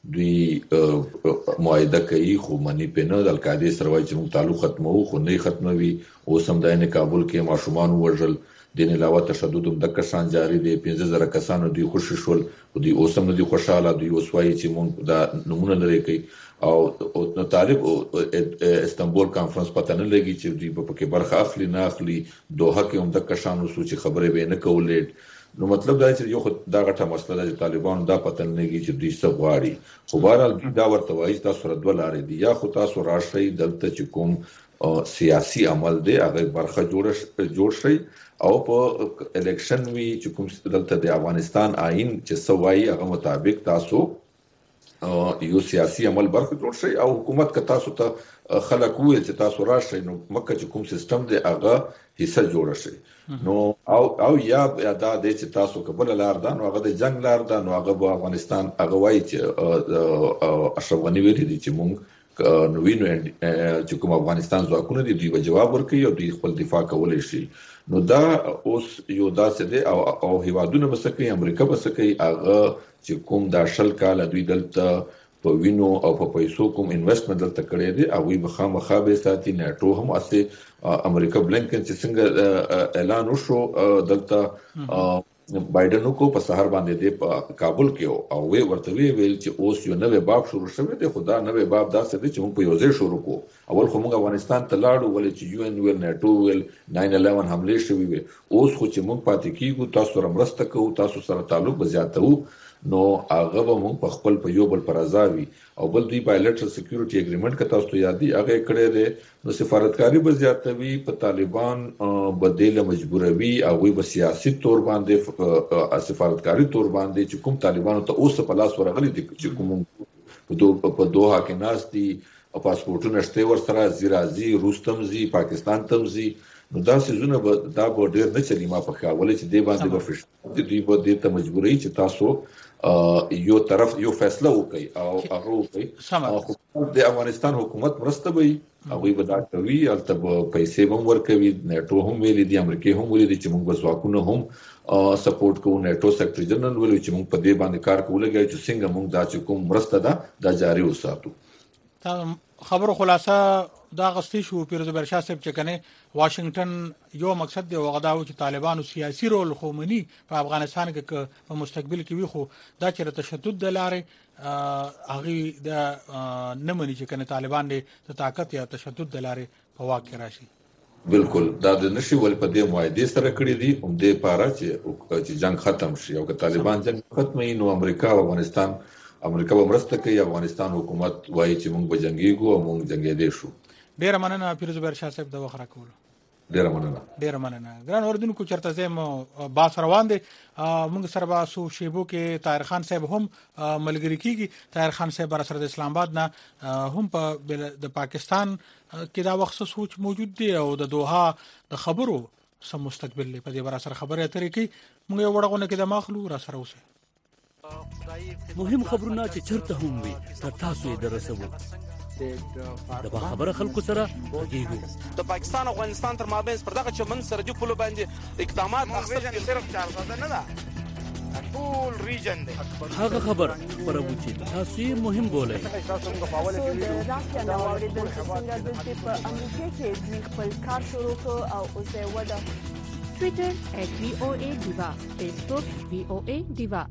دوی معاهده کوي خو منی په نه د القاعده سره وایي چې موږ تعلق ختمو خو نه ختموي. اوس هم د کابل کې ماشومان وژل، دین علاوه تشدد هم د کسان جاری دی، پنځه زره کسانو دوی خوشی شول او دوی اوس هم دوی خوشاله، دوی اوس وایي چې موږ دا نمونه لري کوي او طالب استنبول کانفرنس پته نه لګي چې دوی په کې برخه اخلي نه اخلي، دوحه کې هم د کسانو سوچ خبرې به نه کولې. نو مطلب دا چې یو دا غټه مسله ده چې طالبان دا پته نه لګي چې دوی څه غواړي. خو بهرحال دا ورته وایي تاسو سره دوه لارې دي، یا خو تاسو راشئ دلته چې کوم سیاسي عمل دی هغه برخه جوړ جوړ شي او په الیکشن وی چې کوم دلته د افغانستان آئین چې سوای هغه مطابق تاسو یو سیاسي عمل برخه جوړ شي او حکومت که تاسو ته خلک وایي چې تاسو راشئ نو مکه چې کوم سیستم دی هغه حصہ جوړ شي نو او او یا دا د چې تاسو قبل لار ده نو هغه د جنگ لار ده نو هغه په افغانستان هغه وایي چې اشرف غنی ویلي دي چې مونږ نو وینو چې کوم افغانستان ځواکونه دي دوی به جواب ورکړي او دوی خپل دفاع کولای شي نو دا اوس یو داسې دی او او هیوادونه مسکه امریکا مسکه هغه چې کوم دا شل کال دوی دلته په وینو او په پیسو کوم انویسټمنټ دلته کړی دی او وی بخامخا به ساتي ناتو هم اسه امریکا بلنکن چې څنګه اعلان وشو دلته بایدن کو په سحر باندې دی په کابل کې او وی ورته ویل چې اوس یو نوې باب شروع شوی دی خدا نوې باب داسې دی چې موږ په یو ځای شروع کو اول خو موږ افغانستان ته لاړو ولې چې یو ان ویل ناتو ویل ناین الیون حمله شوی وي اوس خو چې موږ پاتې کیږو تاسو سره مرسته کوو تاسو سره تعلق زیاتو نو هغه به موږ په خپل په یو بل پر ازاوي او بل دوی بایلټرل سکیورټي اګریمنت که تاسو ته یاد دي هغه کړی دی نو سفارتکاری به زیاتوي په طالبان بدیل مجبوروي او وی په سیاسي تور باندې سفارتکاری تور باندې چې کوم طالبانو ته اوس په لاس ورغلي دي چې کوم په دوحه کې ناس دي او پاسپورټونه شته ورسره زیرازي روستم زی پاکستان تم زی نو دا سيزونه به دا به ډېر نه چلی ما په خیال ولې چې دی باندې به فشار دي به دې ته مجبوري چې تاسو یو طرف یو فیصله وکړي او هغه وکړي د افغانستان حکومت مرسته وي او وی به دا کوي البته پیسې هم ورکوي ناتو هم ویلي دي امریکا هم ویلي دي چې موږ بسواکونه هم سپورټ کوو ناتو سیکریټری جنرال ویلي چې موږ په دې باندې کار کولای چې څنګه موږ دا چې کوم مرسته ده دا جاري وساتو خبرو خلاصه دا غستی شو پیرزبر شاه صاحب چې کنه واشنگټن یو مقصد دی وغداو چې طالبانو سیاسي رول خومني په افغانستان کې په مستقبل کې وي خو دا چې تشدد د لارې هغه د نمنې چې کنه طالبان د طاقت یا تشدد د لارې په واقع راشي بالکل دا د نشي ول په دې معاهده سره کړی دي هم دې پاره چې چې جنگ ختم شي او که طالبان جنگ ختمي نو امریکا او افغانستان امریکا به مرسته کوي افغانستان حکومت وایي چې موږ به جنگيږو او موږ جنگېدې شو ډیر مننه پیرزبر شاه صاحب د وخت راکول ډیر مننه ډیر مننه ګران اوردونکو چرته زم باس روان دي موږ سره با سو شیبو کې طاهر خان صاحب هم ملګری کیږي طاهر خان صاحب سره د اسلام آباد نه هم په د پاکستان کې دا وخت سوچ موجود دی او د دوحه د خبرو سم مستقبل په دې بار سره خبره اترې کی موږ یو وړغونه کې د ماخلو را سره اوسه مهم خبرونه چې چرته هم وي تر تاسو یې درسوو د خبره خلکو سره وګورئ د پاکستان او افغانستان تر مابین پر دغه چمن سره د پلو باندې اقدامات اخیستل صرف چار ساده نه ده ټول ریجن دی هغه خبر پرو چې تاسو یې مهم بولئ تاسو موږ په اول کې راځي نو اوریدل څنګه د په امریکا کې د خپل کار شروع او اوسه ودا ټوئیټر ات وی او ای دیوا فیسبوک وی او ای دیوا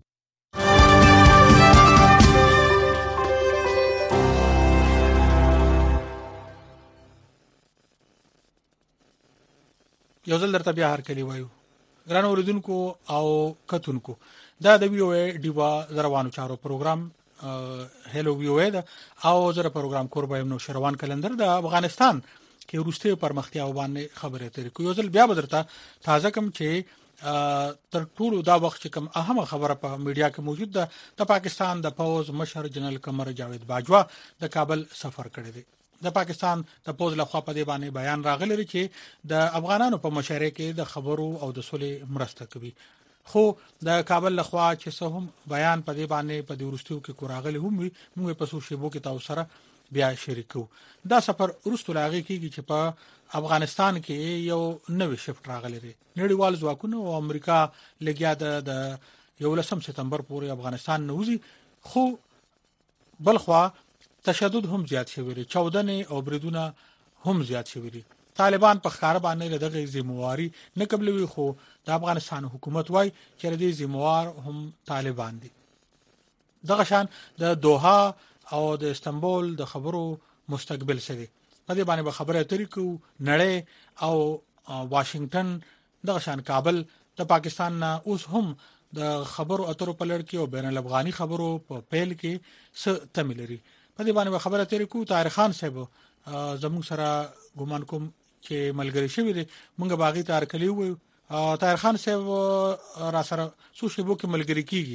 یو ځل درته بیا هر کلی وایو ګران اوریدونکو او کتونکو دا د وی او ای دیوا روانو چارو پروګرام هلو وی او ای دا او زره پروګرام کوربایم نو شروان کلندر د افغانستان کې وروسته پرمختیا باندې خبره ترې کو یو ځل بیا بدرته تازه کم چې تر ټولو دا وخت کم اهمه خبره په میډیا کې موجود ده د پاکستان د فوج مشر جنرال قمر جاوید باجوا د کابل سفر کړی دی د پاکستان د پوز لخوا په دې باندې بیان راغلی چې د افغانانو په مشارکت کې د خبرو او د صلح مرسته کوي خو د کابل لخوا چې څه هم بیان په دې باندې په دې ورستیو کې کوراغلی هم وي موږ په سوشيبو کې تاسو سره بیا شریکو دا سفر ورستو لاغي کېږي چې په افغانستان کې یو نوې شفت راغلی دی نړیوال ځواکونه او امریکا لګیا د یو لسم سپتمبر پورې افغانستان نوځي خو بلخوا تشدد هم زیات شوی دی چودنې او بریدونه هم زیات شوی دي طالبان په ښکار باندې دغه ذمہواری نه قبلوي خو د افغانستان حکومت وای چې د ذمہوار هم طالبان دي دغه شان د دوحه او د استنبول د خبرو مستقبل سره په دې باندې خبره اترې کو نړۍ او واشنگټن دغه شان کابل د پاکستان نه اوس هم د خبرو اترو په لړ کې او بین الافغاني خبرو په پیل کې څه تملري په دې باندې خبره اترې کو طاهر خان صاحب زموږ سره ګومان کوم چې ملګری شوی دی مونږ باغی تار کلی وو طاهر خان صاحب را سره سوشيبو کې ملګری کیږي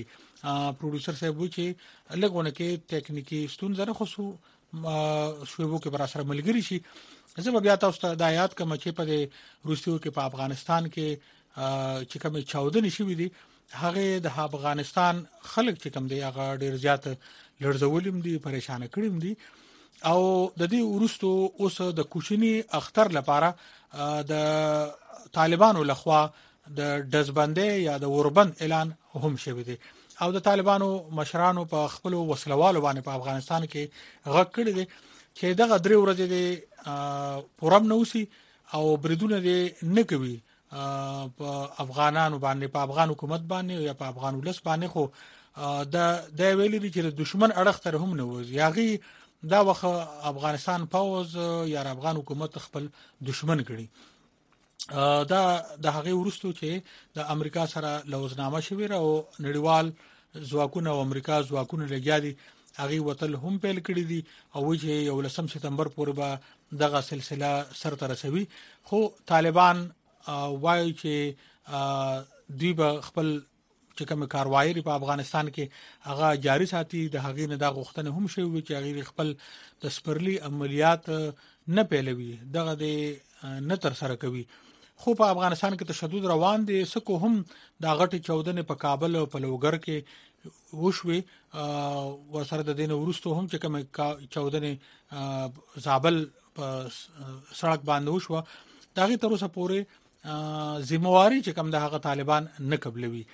پروډوسر صاحب و چې لګونه کې ټیکنیکی ستونزه نه خصو شوبو کې بر سره ملګری شي. زه بیا تاسو ته د آیات کوم چې په روسیو کې په افغانستان کې چې کوم چاودنې شوې دي هغه د افغانستان خلک چې کوم دی هغه ډیر زیات لړزولم دي پریشان کړم دي او د دې ورستو اوس د کوچنی اختر لپاره د طالبانو لخوا د دزبندې یا د اوربند اعلان هم شوی دی او د طالبانو مشرانو په خپل وسلوالو باندې په افغانستان کې غږ کړی دی چې دغه درې ورځې د پورم نوسی او بریدونه دي نه کوي په افغانانو باندې په افغان حکومت باندې یا په افغان ولس باندې خو د د ویلي چې د دشمن اړخ تر هم نه وځي یاغي دا وخت افغانستان پاوز یا افغان حکومت خپل دشمن کړي دا د هغه ورستو چې د امریکا سره لوزنامه شوی او نړیوال ځواکونه او امریکا ځواکونه لګیا دي هغه وتل هم پیل کړی دي او چې یو لسم سپتمبر پورې به دغه سلسله سر ته رسوي خو طالبان وایي چې دوی به خپل چې کوم کاروایی په افغانستان کې هغه جاری ساتي د هغې نه د غوښتنې هم شوی چې هغه خپل د سپرلی عملیات نه پیلوي دغه د نه تر سره کوي خو په افغانستان کې تشدد روان دي سکو هم د غټي چودنې په کابل او په لوګر کې وشوي او سره د دین ورستو هم چې کوم چودنې زابل په سړک باندې وشو دغه تر اوسه پورې ذمہواری چې کوم د هغه طالبان نه قبلوي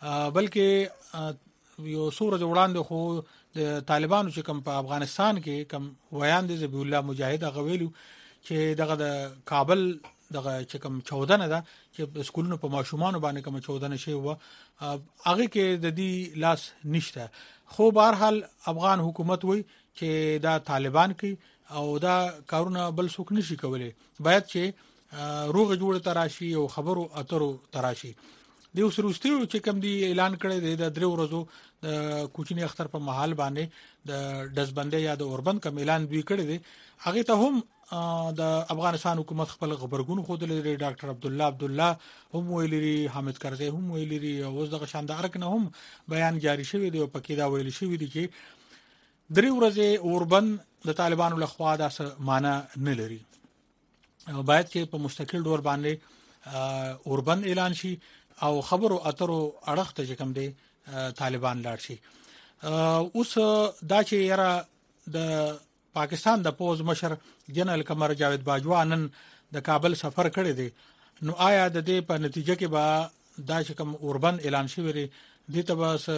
بلکې یو سورج وړاندې خو د طالبانو چې کوم په افغانستان کې کوم ویان دي ذبیح الله مجاهد غویلو چې دغه د کابل دغه چې کوم چودنه ده چې سکولونو په ماشومان باندې کوم چودنه شي و هغه کې د دې لاس نشته خو بهر حال افغان حکومت وای چې دا طالبان کوي او دا کارونه بل څوک نشي کولای باید چې روغ جوړ تراشي او خبرو اترو تراشي د وسروستیو چې کوم دی اعلان کړی دی د درو ورځو د کوچنی اختر په محل باندې د دزبندې یا د اوربند کوم اعلان دوی کړی دی هغه ته هم د افغانستان حکومت خپل خبرګون خو د ډاکټر عبد الله عبد الله هم ویلي حامد کرزی هم ویلي او دغه شاندار کنه هم بیان جاری شوی دی او پکې دا ویل شوی دی چې درې ورځې اوربند د طالبانو لخوا داسه معنا نه لري باید چې په مستقل ډول باندې اوربند اعلان شي او خبرو اترو اړخ ته کوم دی طالبان لاړ شي اوس دا چې یاره د پاکستان د پوز مشر جنرال قمر جاوید باجوا نن د کابل سفر کړی دی نو آیا د دې په نتیجه کې به دا چې کوم اوربند اعلان شوی دی د ته بس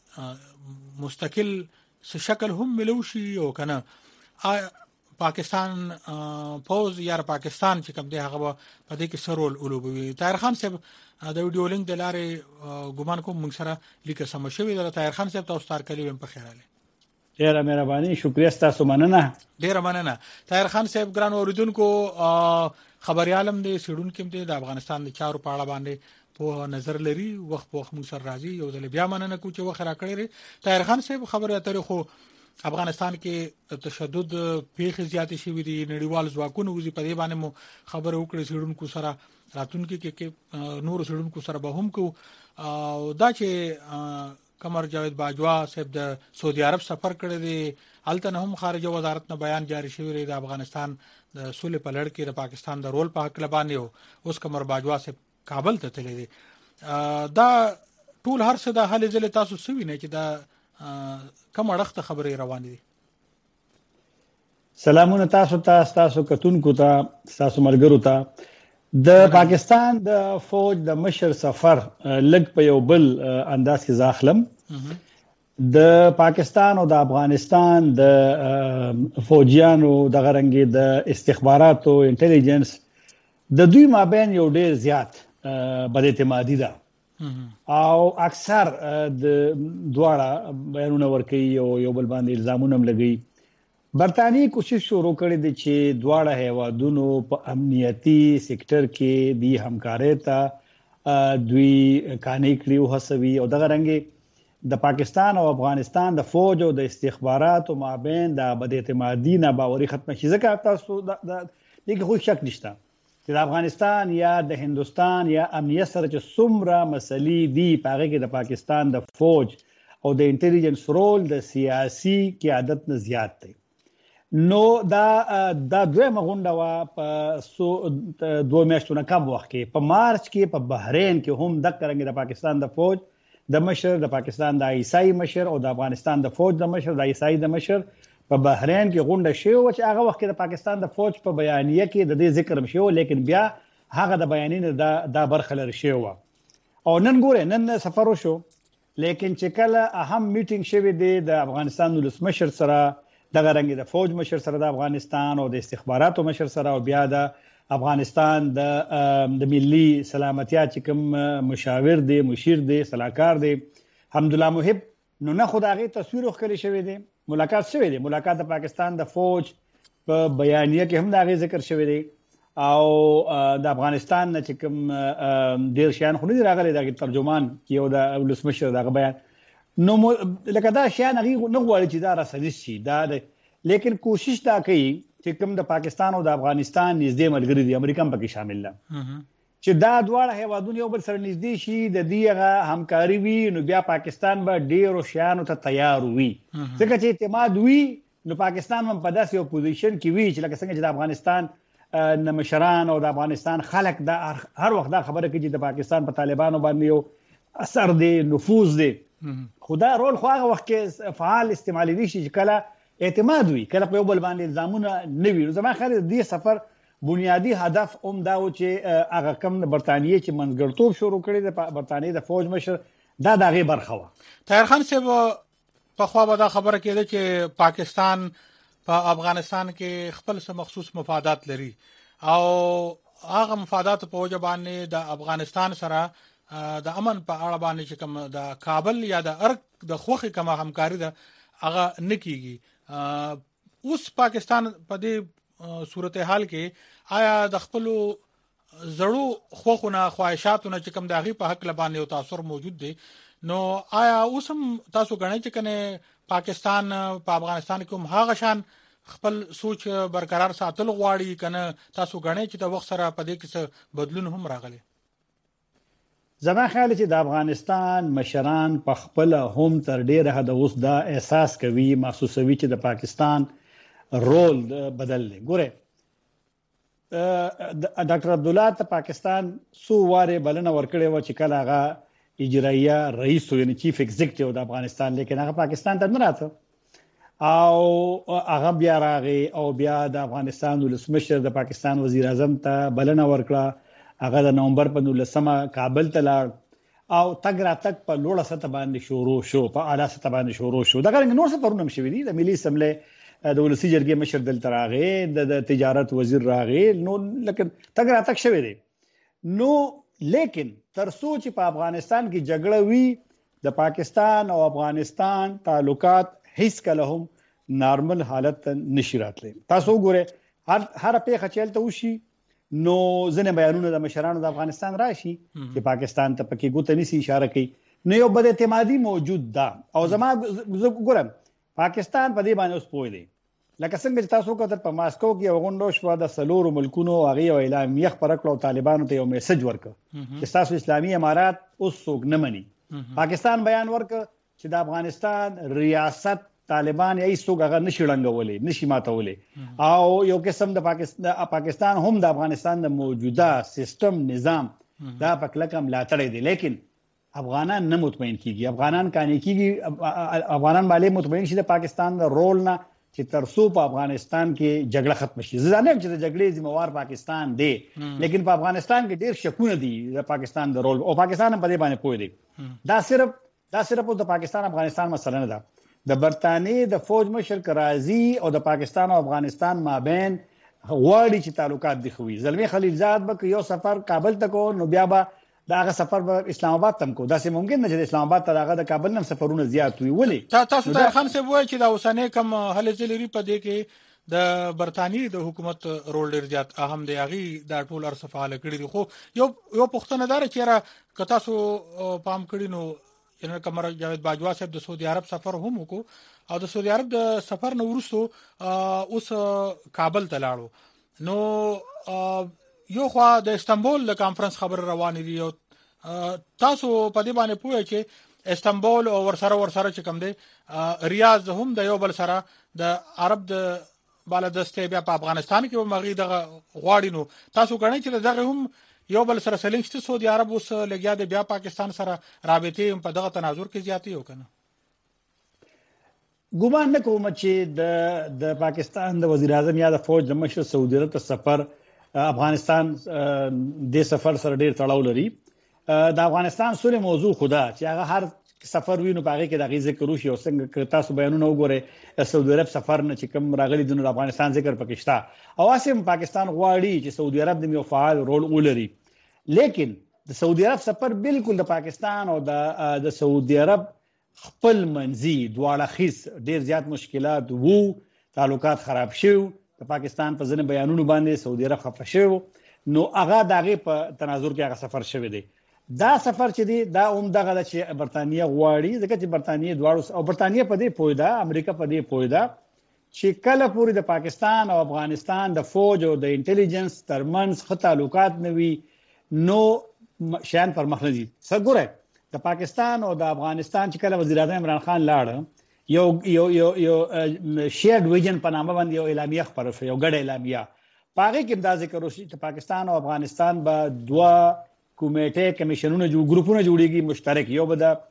مستقل څه شکل هم ملوشي او کنه پاکستان پوز یا پاکستان چې کوم دی هغه په دې کې سرول اولوبوي طاهر خان صاحب د ویډیو لینک د لارې ګومان کوم موږ سره لیکه سم شوی د طاهر خان صاحب تاسو تار کلی په خیر علي ډیره مهرباني شکریہ تاسو مننه ډیره مننه طاهر خان صاحب ګران اوریدونکو خبريالم دي سړونکو دي د افغانستان د چارو په اړه باندې په نظر لري وخت په وخت موږ سره راځي یو ځل بیا مننه کو چې وخت را کړی طاهر خان صاحب خبره اترې خو افغانستان کې تشدد پیښې زیاتې شوې دي نړیوال ځواکونه وزي په دې باندې مو خبره وکړه سړونکو سره راتونکو کې نور سړونکو سره به هم کو او دا چې قمر جاوید باجوا صاحب د سعودي عرب سفر کړی دی الته هم خارجه وزارت نه بیان جاری شوی دی د افغانستان د سولې په لړ کې د پاکستان د رول په حق لبانې اوس قمر باجوا صاحب کابل ته تللی دی دا ټول هر څه د حل ځله تاسو سوي نه چې دا کوم اړخته خبرې روانې دي سلامونه تاسو ته تاسو کتونکو ته تاسو مرګرو ته د پاکستان د فوج د مشر سفر لګ په یو بل انداز کې ځاخلم د پاکستان او د افغانستان د فوجیانو د غرنګي د استخباراتو انټيليجنس د دوی مابین یو ډیر زیات بد اعتمادي ده او اکثر د دواړه بیرونه ورکي او یو بل باندې الزامونه لګي برتانی کوشش شروع کړې دي چې دواړه هیوادونو په امنیتي سېکټر کې دی همکاري ته دوی کانې کړیو هڅوي او دغه رنګي د پاکستان او افغانستان د فوج او د استخباراتو مابین د بد اعتمادي نه باوري ختم شي ځکه تاسو د دغه خو شک نشته چې د افغانستان یا د هندستان یا امنیت سره چې څومره مسلې دي پاره کې د پاکستان د فوج او د انټيليجنس رول د سیاسي قیادت نه زیات دی. نو دا دا دویمه غونډه وا په سو دوه میاشتو نه کم وخت کې په مارچ کې په بحرین کې هم د کرنګ د پاکستان د فوج د مشر د پاکستان د عیسائی مشر او د افغانستان د فوج د مشر د عیسائی د مشر په بحرین کې غونډه شوه چې هغه وخت کې د پاکستان د فوج په بیانیه کې د دې ذکر مشو، لیکن بیا هغه د بیانینه دا د برخه لري شوه. او نن ګوره نن سفر وشو، لیکن چې کله اهم میټینګ شوه دی د افغانستان د مشر سره د غرنګ د فوج مشر سره د افغانستان او د استخباراتو مشر سره او بیا د افغانستان د د ملي سلامتیا چې کوم مشاور دی مشیر دی صلاحکار دی حمد الله محب، نو نه خدای تصویر خلي شوی دی، ملاقات شوی دی، ملاقات د پاکستان د فوج په بیانیه کې هم دا غي ذکر شوی دی او د افغانستان نه چې کوم ډیر شیان خو نه راغلي د ترجمان یو د ولس مشر دغه بیان نو لکه دا شیان هغه نه غواړي چې دا رسېږي شي دا ده، لیکن کوشش دا کوي چې کوم د پاکستان او د افغانستان نږدې ملګری دي امریکا هم پکې شامل ده چې دا دواړه هیوادونه یو بل سره نږدې شي، د دې همکاري وي، نو بیا پاکستان به ډیرو شیانو ته تیار وي. ځکه چې اعتماد وي نو پاکستان هم په داسې یو پوزیشن کې وي چې لکه څنګه چې د افغانستان نه مشران او د افغانستان خلک دا هر وخت دا خبره کوي چې د پاکستان په طالبانو باندې یو اثر دی نفوذ دی، خدا رول خو هغه وخت کې فعال استعمالي دي چې کله اعتماد وي کله په یو بل باندې الزامونه نه وي. زما خیال دی سفر بنیادی هدف هم دا و چې هغه کم برتانیې چې منځګړتوب شروع کړي د برتانیې د فوج مشر دا دغه برخه و. طاهر خان صاحب په خوا به دا خبره کېده چې پاکستان په افغانستان کې خپل څه مخصوص مفادات لري او هغه مفادات په وجه باندې د افغانستان سره د امن په اړه باندې چې کوم د کابل یا د ارګ د خوخي کوم همکاري ده هغه نکېږي. اوس پاکستان په دې صورتحال کې آیا د خپل زړو خوخونه خواهشاتونه چې کوم داغي په حق لبانې او تاثیر موجود دي، نو آیا اوس هم تاسو غواړئ چې کنه پاکستان په افغانستان کې هم هغه شان خپل سوچ برقرار ساتل غواړي کنه تاسو غواړئ چې د وخت سره په دې کې بدلون هم راغلي؟ زما خیال چې د افغانستان مشران په خپل هم تر ډیره حد اوس دا احساس کوي محسوسوي چې د پاکستان رول بدل دی. ګوره ډاکټر عبدالله ته پاکستان سو واره بلنه ورکړې و چې کله هغه اجرایه رئیس یعنی چیف ایگزیکټیو د افغانستان، لیکن هغه پاکستان ته نه راته او هغه بیا راغی او بیا د افغانستان ولسمشر د پاکستان وزیر اعظم ته بلنه ورکړه، هغه د نومبر په نولسمه کابل ته لاړ او تګ را تک په لوړه سطح باندې شروع شو، په اعلی سطح باندې شروع شو. دا څنګه نور څه پرونه مشوي دي، د ملي اسمبلی د ولسی جرګې مشر دلته راغی، د تجارت وزیر راغی، نو لکه تګ را تک شوی دی. نو لیکن تر سوچ په افغانستان کې جګړه وی د پاکستان او افغانستان تعلقات هیڅ کله هم نارمل حالت نشي راتلی. تاسو ګوره هر هر پیښه چلته وشي نو ځنه بیانونه د مشرانو د افغانستان راشي چې پاکستان ته پکې ګوت نسی اشاره کوي، نو یو بد اعتمادي موجود ده. او زما ګورم پاکستان په دې باندې اوس پوي دی، لکه څنګه چې تاسو کتل په ماسکو کې یو غونډه شو د سلور ملکونو هغه یو اعلان یې خبر کړو طالبانو ته یو میسج ورکړ چې تاسو اسلامي امارات اوس څوک نه مني. پاکستان بیان ورکړ چې د افغانستان ریاست طالبان یې څوک هغه نشي لنګولې نشي ماتولې، او یو قسم د پاکستان پاکستان هم د افغانستان د موجوده سیستم نظام دا په کلکه ملاتړ دی، لیکن افغانان نه مطمئن کیږي، افغانان کانی کیږي، افغانان باندې مطمئن شي د پاکستان د رول نه چې ترسو په افغانستان کې جګړه ختم شي. ځانم چې د جګړې ذمہوار پاکستان دی، لیکن په افغانستان کې ډیر شکونه دي د پاکستان د رول او پاکستان په دې باندې پوي دی. دا صرف دا صرف د پاکستان افغانستان مسله نه ده، د برتانیې د فوج مشر کرازي او د پاکستان او افغانستان مابین غواړي چې تعلقات دي خوي. زلمی خلیلزاد به یو سفر کابل ته کو نو بیا به داغه سفر به اسلام آباد تم کو، دا سه ممکن نه چې اسلام آباد ته داغه د کابل نم سفرونه زیات وي. ولی تاسو طاهر خان صاحب وایي چې دا اوسنۍ کم هلې ځلې په دې کې د برتانیې د حکومت رول ډیر زیات اهم دی، هغه د ټول ارسفاله کړی دي. خو یو یو پښتنه دار چې را کتا سو پام کړی نو جنرال قمر جاوید باجوا صاحب د سعودي عرب سفر هم وکړو او د سعودي عرب د سفر نو وروسته اوس کابل ته لاړو. نو یو خو د استنبول د کانفرنس خبر روان دي او تاسو په دې باندې پوهی چې استنبول او ورسره ورسره چې کوم دی ریاض هم د یو بل سره د عرب د بالادسته بیا په افغانستان کې مغي دغه غواړي نو تاسو غواړئ چې دغه هم یو بل سره سلنګ شته سعودي عرب اوس لګیا دی بیا پاکستان سره رابطه په دغه تناظر کې زیاتی وکنه ګومان نه کوم چې د د پاکستان د وزیر اعظم یا د فوج د مشر سعودي عرب ته سفر افغانستان د سفر سره ډیر تړاو لري د افغانستان سره موضوع خدا چې هغه هر سفر وینو پاره کې د غیزه کروشي او څنګه تاسو بیانونه وګورئ سعودي عرب سفر نه چې کوم راغلي د افغانستان ذکر پکښتا او اسیم پاکستان غواړي چې سعودي عرب د یو فعال رول ولري لیکن د سعودي عرب سفر بالکل د پاکستان او د د سعودي عرب خپل منځي دواړه خیس ډیر زیات مشکلات وو تعلقات خراب شوه د پاکستان په ځنه بیانونو باندې سعودي عرب خفه شوه نو هغه دغه په تناظر کې هغه سفر شوه دی دا سفر چې دی دا هم دغه چې برتانیې غواړي ځکه چې برتانیې دواړو او برتانیې په دې پویدا امریکا په دې پویدا چې کله پوری د پاکستان او افغانستان د فوج او د انټيليجنس ترمنځ خط تعلقات نوي نو شان پر مخ نه دي څنګه د پاکستان او د افغانستان چې کله وزیر اعظم عمران خان لاړ یو یو یو یو شیرډ ویژن په نامه باندې یو اعلامیه خبره شو یو ګډه اعلامیه پاره کې دا ذکر وشي چې پاکستان او افغانستان به دوا کمیټه کمیشنونه جو ګروپونه جوړیږي مشترک یو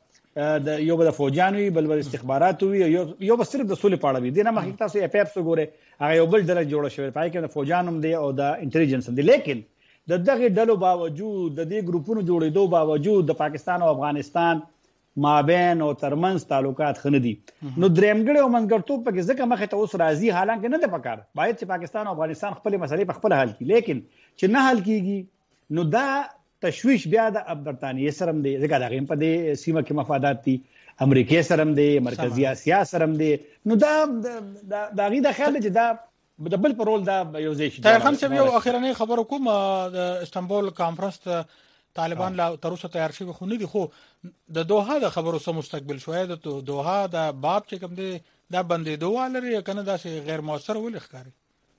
به د یو به د فوجانوي بل به استخبارات وي یو یو به صرف د سولې پاړه وي دنه مخکې تاسو اف اف وګوره هغه یو بل ډله جوړه شوی پای کې د فوجانوم دی او د انټيليجنس دی لیکن د دغه ډلو باوجود د دې ګروپونو جوړېدو باوجود د پاکستان او افغانستان مابین او ترمنځ تعلقات خندي نو درېمګړې او منګرتوب په ځکه مخه ته اوس راځي حالانکه نه د پکار باید چې پاکستان او افغانستان خپل مسلې په خپل حل کړي لیکن چې نه حل کیږي نو دا تشویش بیا د برتانیې سره هم دی ځکه دا غیم په دې سیمه کې مفادات دي امریکای سره هم دی مرکزی اسیا سره هم دی نو دا دا غي د خیال چې دا د بل پرول دا یو ځای شي طاهر خان صاحب یو اخیرنۍ خبر کوم د استنبول کانفرنس طالبان لا تر اوسه تیار شوی خو نه دي خو د دوحه د خبرو سم مستقبل شوی د دوحه د باب چې کوم دی دا بندې دوه لري کنه دا غیر موثر ول ښکاری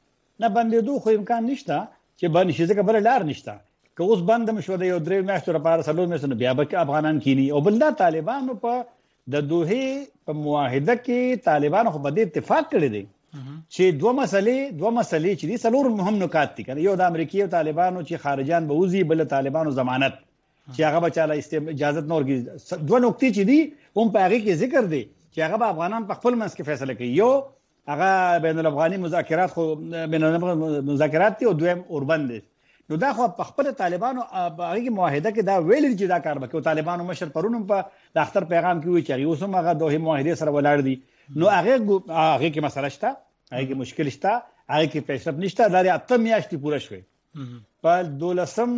نه بندې دوه خو امکان نشته چې باندې شي ځکه بل لار نشته که اوس بند مشو د یو درې میاشتو لپاره سلو میاشتو بیا به افغانان کینی او بل دا طالبانو په د دوه په معاهده کې طالبانو خو په اتفاق کړی دی چې دوه مسلې دوه مسلې چې دي څلور مهم نکات دي کنه یو د امریکای او طالبانو چې خارجان به وزي بل طالبانو ضمانت چې هغه بچاله اجازه نور کی دوه نکتې چې دي هم په هغه کې ذکر دي چې هغه به افغانان په خپل منځ کې فیصله کوي یو هغه بین الافغاني مذاکرات خو بین الافغاني مذاکرات دي او دویم اوربند دي نو دا خو په خپل طالبانو هغه کې معاهده کې دا ویل چې دا کار وکړي طالبانو مشر پرونم په د اختر پیغام کې وی چې اوس هم هغه دوه معاهده سره ولاړ دي نو هغه هغه کې مسله شته هغه کې مشکل شته هغه کې پیشرفت نشته دا اته میاشتې پوره شوه په دولسم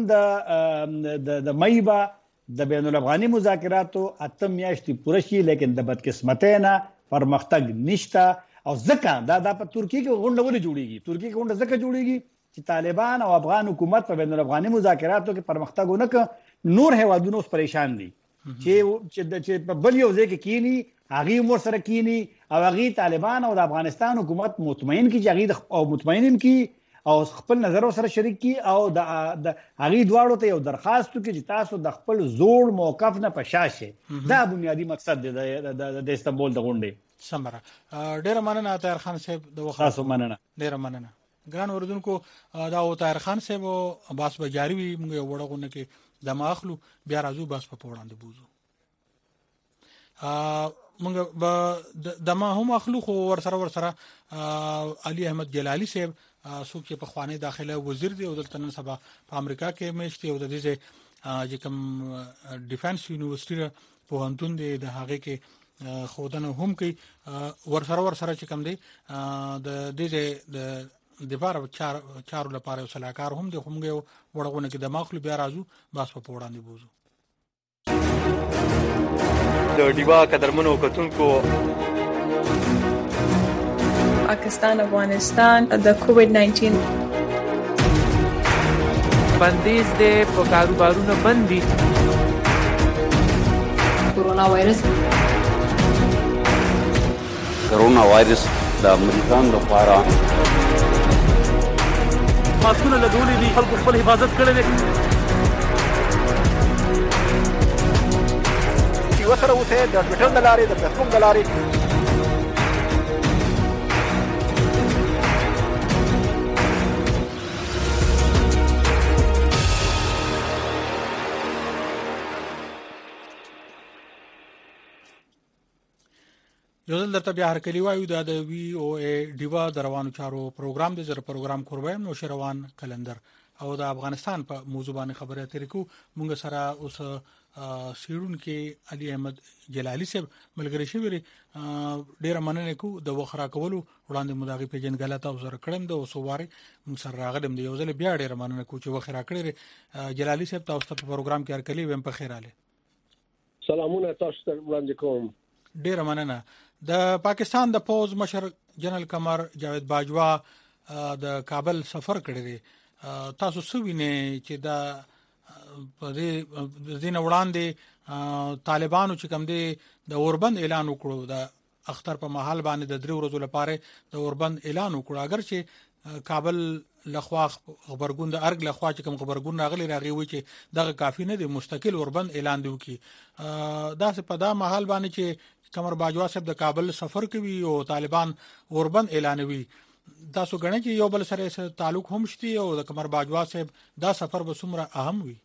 د د مې با د بین الافغاني مذاکراتو اته میاشتې پوره شي لیکن د بدقسمتۍ نه پرمختګ نشته او ځکه دا د ترکیه کې غونډه ولې جوړیږي ترکیه کې غونډه ځکه جوړیږي چې طالبان او افغان حکومت په بین الافغاني مذاکراتو کې پرمختګ ونکړ نور هیوادونو پریشان دي چې چې په بل یو ځای کې کینی هغه مور سره کینی او هغه طالبان او د افغانستان حکومت مطمئن کی چې هغه او مطمئنین کی او خپل نظر سره شریک کی او د هغه دواړو ته یو درخواست کوي چې تاسو د خپل زوړ موقف نه پښاشه دا بنیادی مقصد دی د استنبول د غونډې سمره ډیر مننه طاهر خان صاحب د وخت تاسو مننه ډیر مننه ګران اوردونکو دا او طاهر خان صاحب باس بجاری وي موږ یو وړغونه کې د ماخلو بیا راځو باس په وړاندې بوزو ا موږ به د ما هم اخلو خو ور سره ور سره علي احمد جلالی صاحب څوک چې په خواني داخله وزیر دی او د تنن سبا په امریکا کې مشتي او د دې چې کوم ډیفنس یونیورسيټي په هنتون دی د هغه کې خودنه هم کوي ور سره ور سره چې کوم دی د دې د د بار چار چارو لپاره وسلاکار هم د همغه وړغونه کې د ماخلو بیا راځو باس په وړاندې بوزو د ډیوا قدرمنو کتونکو پاکستان افغانستان د کووډ ناینټین بندیز د په کاروبارونو بندي کورونا وایرس کورونا وایرس د امریکان لپاره ماسکونه لګولې دي خلکو خپل حفاظت کړی دی چې وسره اوسئ د ټویټر د لارې د فیسبوک د لارې. یو ځل درته بیا هرکلی وایو دا د وی او ای ډیوا د روانو چارو پروګرام د زر پروګرام کوربایم نو شروان کلندر او د افغانستان په موضوع باندې خبرې اترې کو. مونږ سره اوس سیړون کې علي احمد جلالی صاحب ملګری شوی ډیر مننه کو د وخرا کولو وړاندې مداغي پیجن غلطه او زر کړم د وسواري مونږ سره راغلم د یو ځل بیا ډیر مننه کو چې وخرا کړی. جلالی صاحب تاسو ته په پروګرام کې هرکلی ویم په خیر اله. سلامونه تاسو ته وړاندې کوم. ډیر مننه. د پاکستان د پوز مشر جنرال قمر جاوید باجوا د کابل سفر کړی دی. تاسو سوینه چې دا په دې دین وړاندې طالبانو چې کوم دی د اوربند اعلان وکړو د اختر په محل باندې د درې ورځې لپاره د اوربند اعلان وکړو. اگر چې کابل لخوا خبرګون د ارګ لخوا چې کوم خبرګون راغلی راغی وي چې دغه کافی نه دی مستقل اوربند اعلان دی وکي. دا څه په دا محل باندې چې قمر باجوا صاحب د کابل سفر کوي او طالبان اوربند اعلانوي. تاسو غواړئ چې یو بل سره تعلق هم شتي او د قمر باجوا صاحب دا سفر به څومره اهم وي؟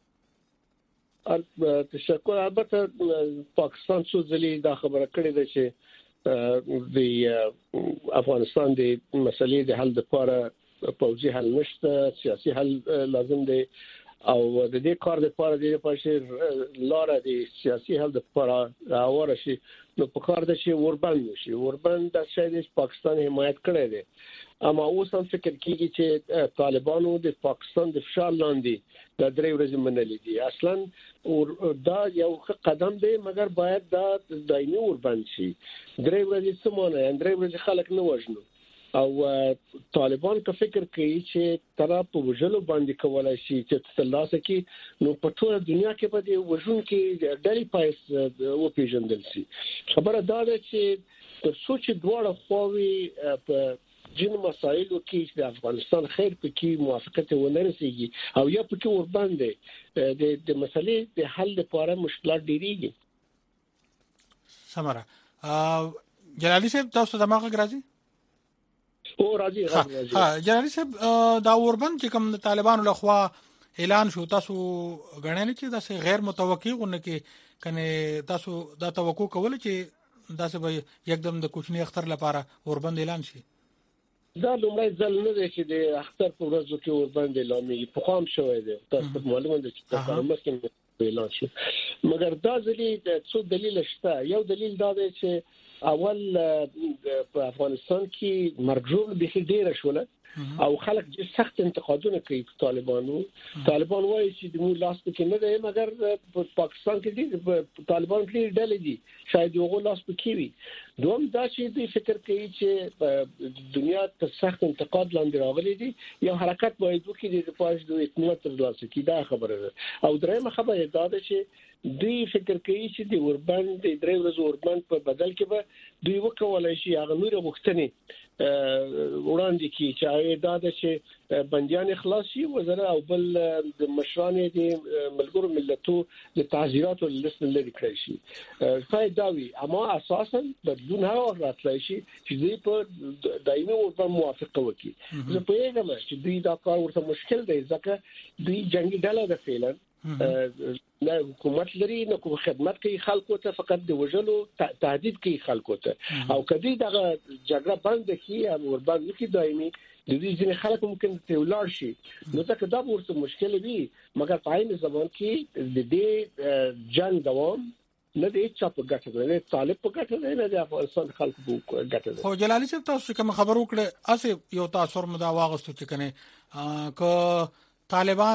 تشکر. البته پاکستان څو ځلې دا خبره کړې ده چې د افغانستان د مسلې د حل لپاره پوځي حل نشته، سیاسي حل لازم دی او د دې کار لپاره د پښې لار د سیاسي حل لپاره راوړل شي. نو په کار د شي اوربند شي اوربند د شای د پاکستان حمایت کړی دی. اما اوس هم فکر کیږي چې طالبانو د پاکستان د فشار لاندې د درې ورځې منلې دي. اصلا دا یو قدم دی مګر باید دا دایمي اوربند شي. درې ورځې سمونه درې ورځې خلک نه وژنو او طالبان که فکر کوي چې طرف په وجلو باندې کولای شي چې تسلاسه کې نو په ټول دنیا کې به د وژون کې ډېری پایس او پیژندل شي. خبره دا ده چې تر څو چې دواړه خواوې په جن مسایلو کې د افغانستان خیر پکې موافقت ونه رسیږي او یا پکې وربند د د مسلې د حل لپاره مشکلات ډېریږي. سمره جلالی صاحب تاسو دماغ راځي؟ او راځي راځي. ها جلالی صاحب دا اوربند چې کوم طالبانو لخوا اعلان شو تاسو غننه چې دا غیر متوقع غونه کې کنه تاسو دا توقع کول چې دا څه به یکدم د کوچنی اختر لپاره اوربند اعلان شي؟ دا لومړی ځل نه دی چې د اختر په ورځو کې اوربند اعلانېږي. په خام شوی دی تاسو معلومه ده چې تاسو مخکې اعلان شو مګر دا ځلې د څو دلیل شته. یو دلیل دا دی چې اول په افغانستان کې مرجوع به ډیر شوله او خلک چې سخت انتقادونه کوي طالبانو. طالبان وایي چې د مو لاس کې نه دی مګر په پاکستان کې دي طالبان کې ډلې دي شاید یو لاس کې وي. دوم دا چې دوی فکر کوي چې دنیا ته سخت انتقاد لاندې راغلي دي یو حرکت باید وکړي د پاش د اعتماد ترلاسه کړي. دا خبره ده. او درېمه خبره دا ده چې دوی فکر کوي چې د اوربند د درې ورځې اوربند په بدل کې به دوی وکولای شي هغه نور غوښتنې وړاندې کړي چې دا ده چې بنديان خلاص شي وزره او بل د مشرانې د ملګرو ملتونو د تعزیراتو لسته لري کړی شي. فائدہ داوي اما اساسا بدلون هغه راتلای شي چې دوی په دایمي ورته موافقه وکړي. زه په یوه نه چې دوی دا کار ورته مشکل دی ځکه دوی جنگي ډله ده فعلا نه حکومت لري نه کوم خدمت کوي خلکو ته فقط د وژلو تهدید کوي خلکو ته او کدی دغه جګړه بند کی او وربند کی دایمي د دې ځینې خلک ممکن ته ولار شي نو ځکه دا ورته مشکل وي مګر په عین زمان کې د دې جنگ دوام نه دی چې په ګټه نه طالب په ګټه نه دی افغانستان خلکو په ګټه. خو جلالي صاحب تاسو کوم خبر وکړه اسه یو تاسو مدا واغستو چې کنه ک طالبان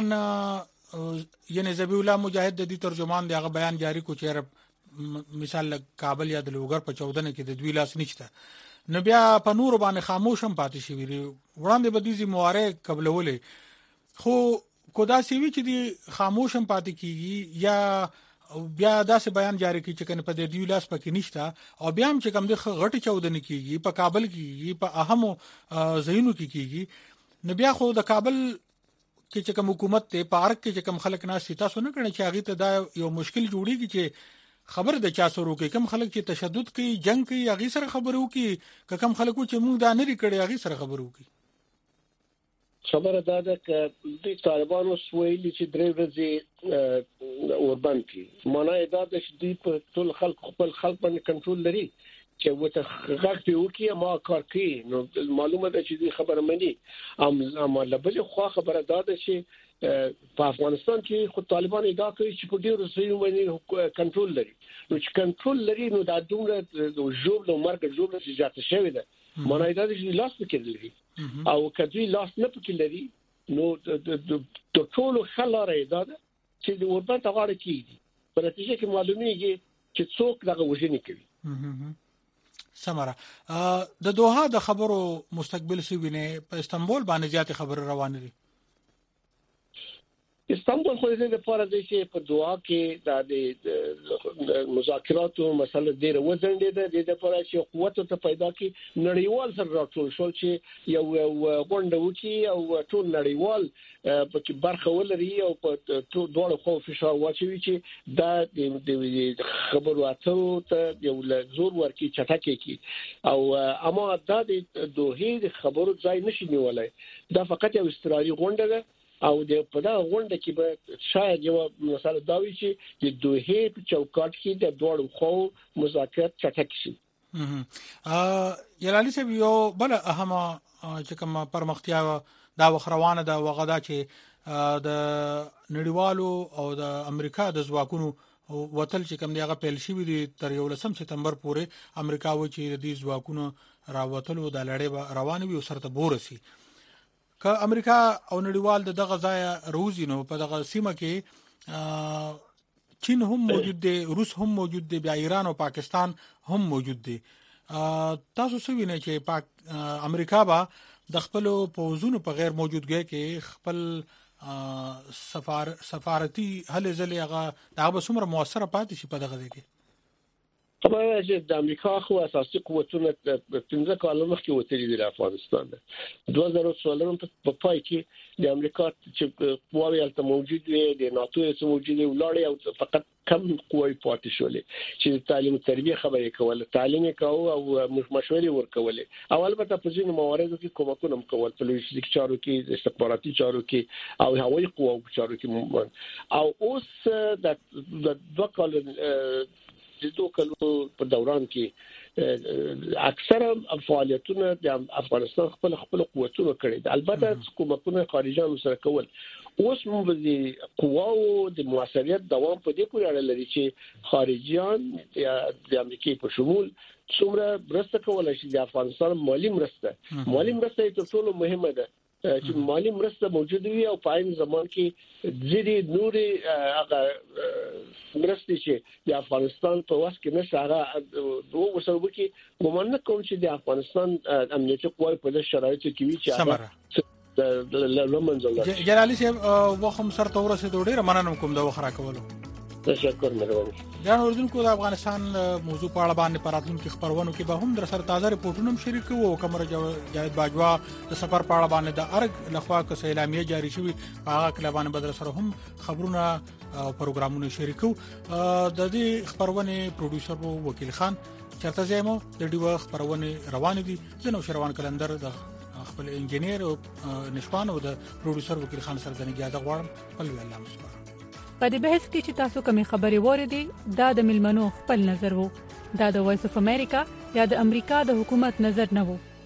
یعنی ذبیح الله مجاهد د دې ترجمان دی هغه بیان جاری کو چې مثال کابل یا د لوګر په چودنه کې د دوی لاس نشته نو بیا په نور باندې خاموش هم پاتې شي ویری وړاندې به دې مواره قبلولې خو کودا سی وی چې دی خاموش هم پاتې کیږي یا بیا داسې بیان جاری کی چې کنه په دې دوی لاس پکې نشته او بیا هم چې کوم د غټي چودنه کیږي په کابل کې په اهمو ځایونو کې کیږي نو بیا خو د کابل کې چې کوم حکومت ته پارک کې چې کوم خلک ناس تاسو نه کړي چې هغه ته دا یو مشکل جوړیږي چې خبر د چا سره کوي کم خلک چې تشدد کوي جنگ کوي هغه سره خبرو کوي کم خلکو چې موږ دا نه لري کړی هغه سره خبرو کوي خبره دا ده چې د طالبانو سویلي چې درې ورځې اوربند کی معنی دا ده چې دوی په ټول خلک خپل خلک باندې کنټرول لري چې وته غږ دی وکي ما کار کوي نو معلومه ده چې دوی خبره مني ام لبل خو خبره دا ده چې په افغانستان کې خو طالبان ادعا کوي چې په ډیرو ځایونو باندې کنټرول لري نو چې کنټرول لري نو دا دومره د ژوب له مرګ ژوب چې ځات شوی ده معنی دا ده چې لاس پکې لري او کدی لاس نه پکې لري نو د ټولو خلاره دا ده چې د اوربند غاړه کیږي په نتیجه کې معلومیږي چې څوک دغه وژنې کوي سمره د دوحه د خبرو مستقبل سی ویني په استنبول باندې زیات خبر روان دي استنبول خو دې لپاره چې په دوحه کې د مذاکراتو مسله ډیره وزنده ده د لپاره چې قوت ته پیدا کی نړیوال سره راټول شول چې یو غونډه وکي او ټول نړیوال په کې برخه ولري او په دوه خو فشار واچوي چې دا د خبرو اترو ته یو زور ورکی چټکه کی او اما دا د دوحه خبرو ځای نشي نیولای دا فقط یو استرالي غونډه ده او د په دا غونډه کې به شاید یو مثلا دا وی چې د دوه په چوکاټ کې د دوړو خو مذاکرات چټک شي ا یلالي سه یو بل اهمه چې کوم پرمختیا دا وخروانه دا وغدا چې د نړیوالو او د امریکا د ځواکونو وتل چې کوم دیغه پیل شي وي تر یو لسم سپتمبر پورې امریکا و چې د ځواکونو راوتلو د لړۍ روان وي او سره ته بورسي که امریکا او نړیوال د دغه ځای روزي نو په دغه سیمه کې چین هم موجود دی روس هم موجود دی بیا ایران او پاکستان هم موجود دی تاسو څه وینئ چې پاک امریکا با د خپل پوزونو په غیر موجودګۍ کې خپل سفار سفارتي هلې ځلې هغه دغه څومره موثر پاتې شي په دغه ځای کې خبره چې د امریکا خو اساسي قوتونه د پنځه کال مخکې وتلي دي د افغانستان دوه زره څلور په پای کې د امریکا چې قواوې الته موجود وي د ناتو سره موجود وي ولاړې او فقط کم قوی پاتې شولې چې تعلیم تربیه خبرې کوله تعلیم کاوه او مشورې ورکولې او البته په ځینو مواردو کې کومکونه کول په لوژستیک چارو کې استخباراتي چارو کې او هوایي قواو چارو کې او اوس د دوه کال د دوه کلو په دوران کې اکثره فعالیتونه د افغانستان خپل خپل قوتونه کړي البته حکومتونه خارجانو سره کول اوس موږ د قواو د موثریت دوام په دې پورې اړه لري چې خارجيان د امریکای په شمول څومره مرسته کولای شي د افغانستان مالی مرسته مالی مرسته تر ټولو مهمه ده چې مالی مرسته موجود وي او په عین زمان کې ځینې نورې هغه مرستې چې د افغانستان په واس کې نشه هغه دوه وسوي کې ګومان نه کوم چې د افغانستان امنیتي قوای په دې شرایطو کې وي چې هغه د لمنځه جلالي صاحب وخم سره تور سره ډېر مننه کوم دا وخرا کولو تشکر مهرباني ځان اوردونکو د افغانستان موضوع په اړه باندې پراتونکو خبرونو کې به هم در سره تازه رپورټونه شریک وو کومر جاوید باجوا د سفر په اړه باندې د ارګ لخوا ک اعلامیه جاری شوی په هغه کې باندې بدر سره هم خبرونه او پروګرامونه شریکو د دې خبرونه پروډوسر وو وکیل خان چرته زمو د ډیو خبرونه روان دي زنو شروان کلندر د خپل انجنیر او نشوان او د پروډوسر وکیل خان سره د نګیاده غواړم په الله مسپار په دې بحث کې چې تاسو کومې خبرې وریدي دا د ملمنو خپل نظر وو دا د وایس اف امریکا یا د امریکا د حکومت نظر نه وو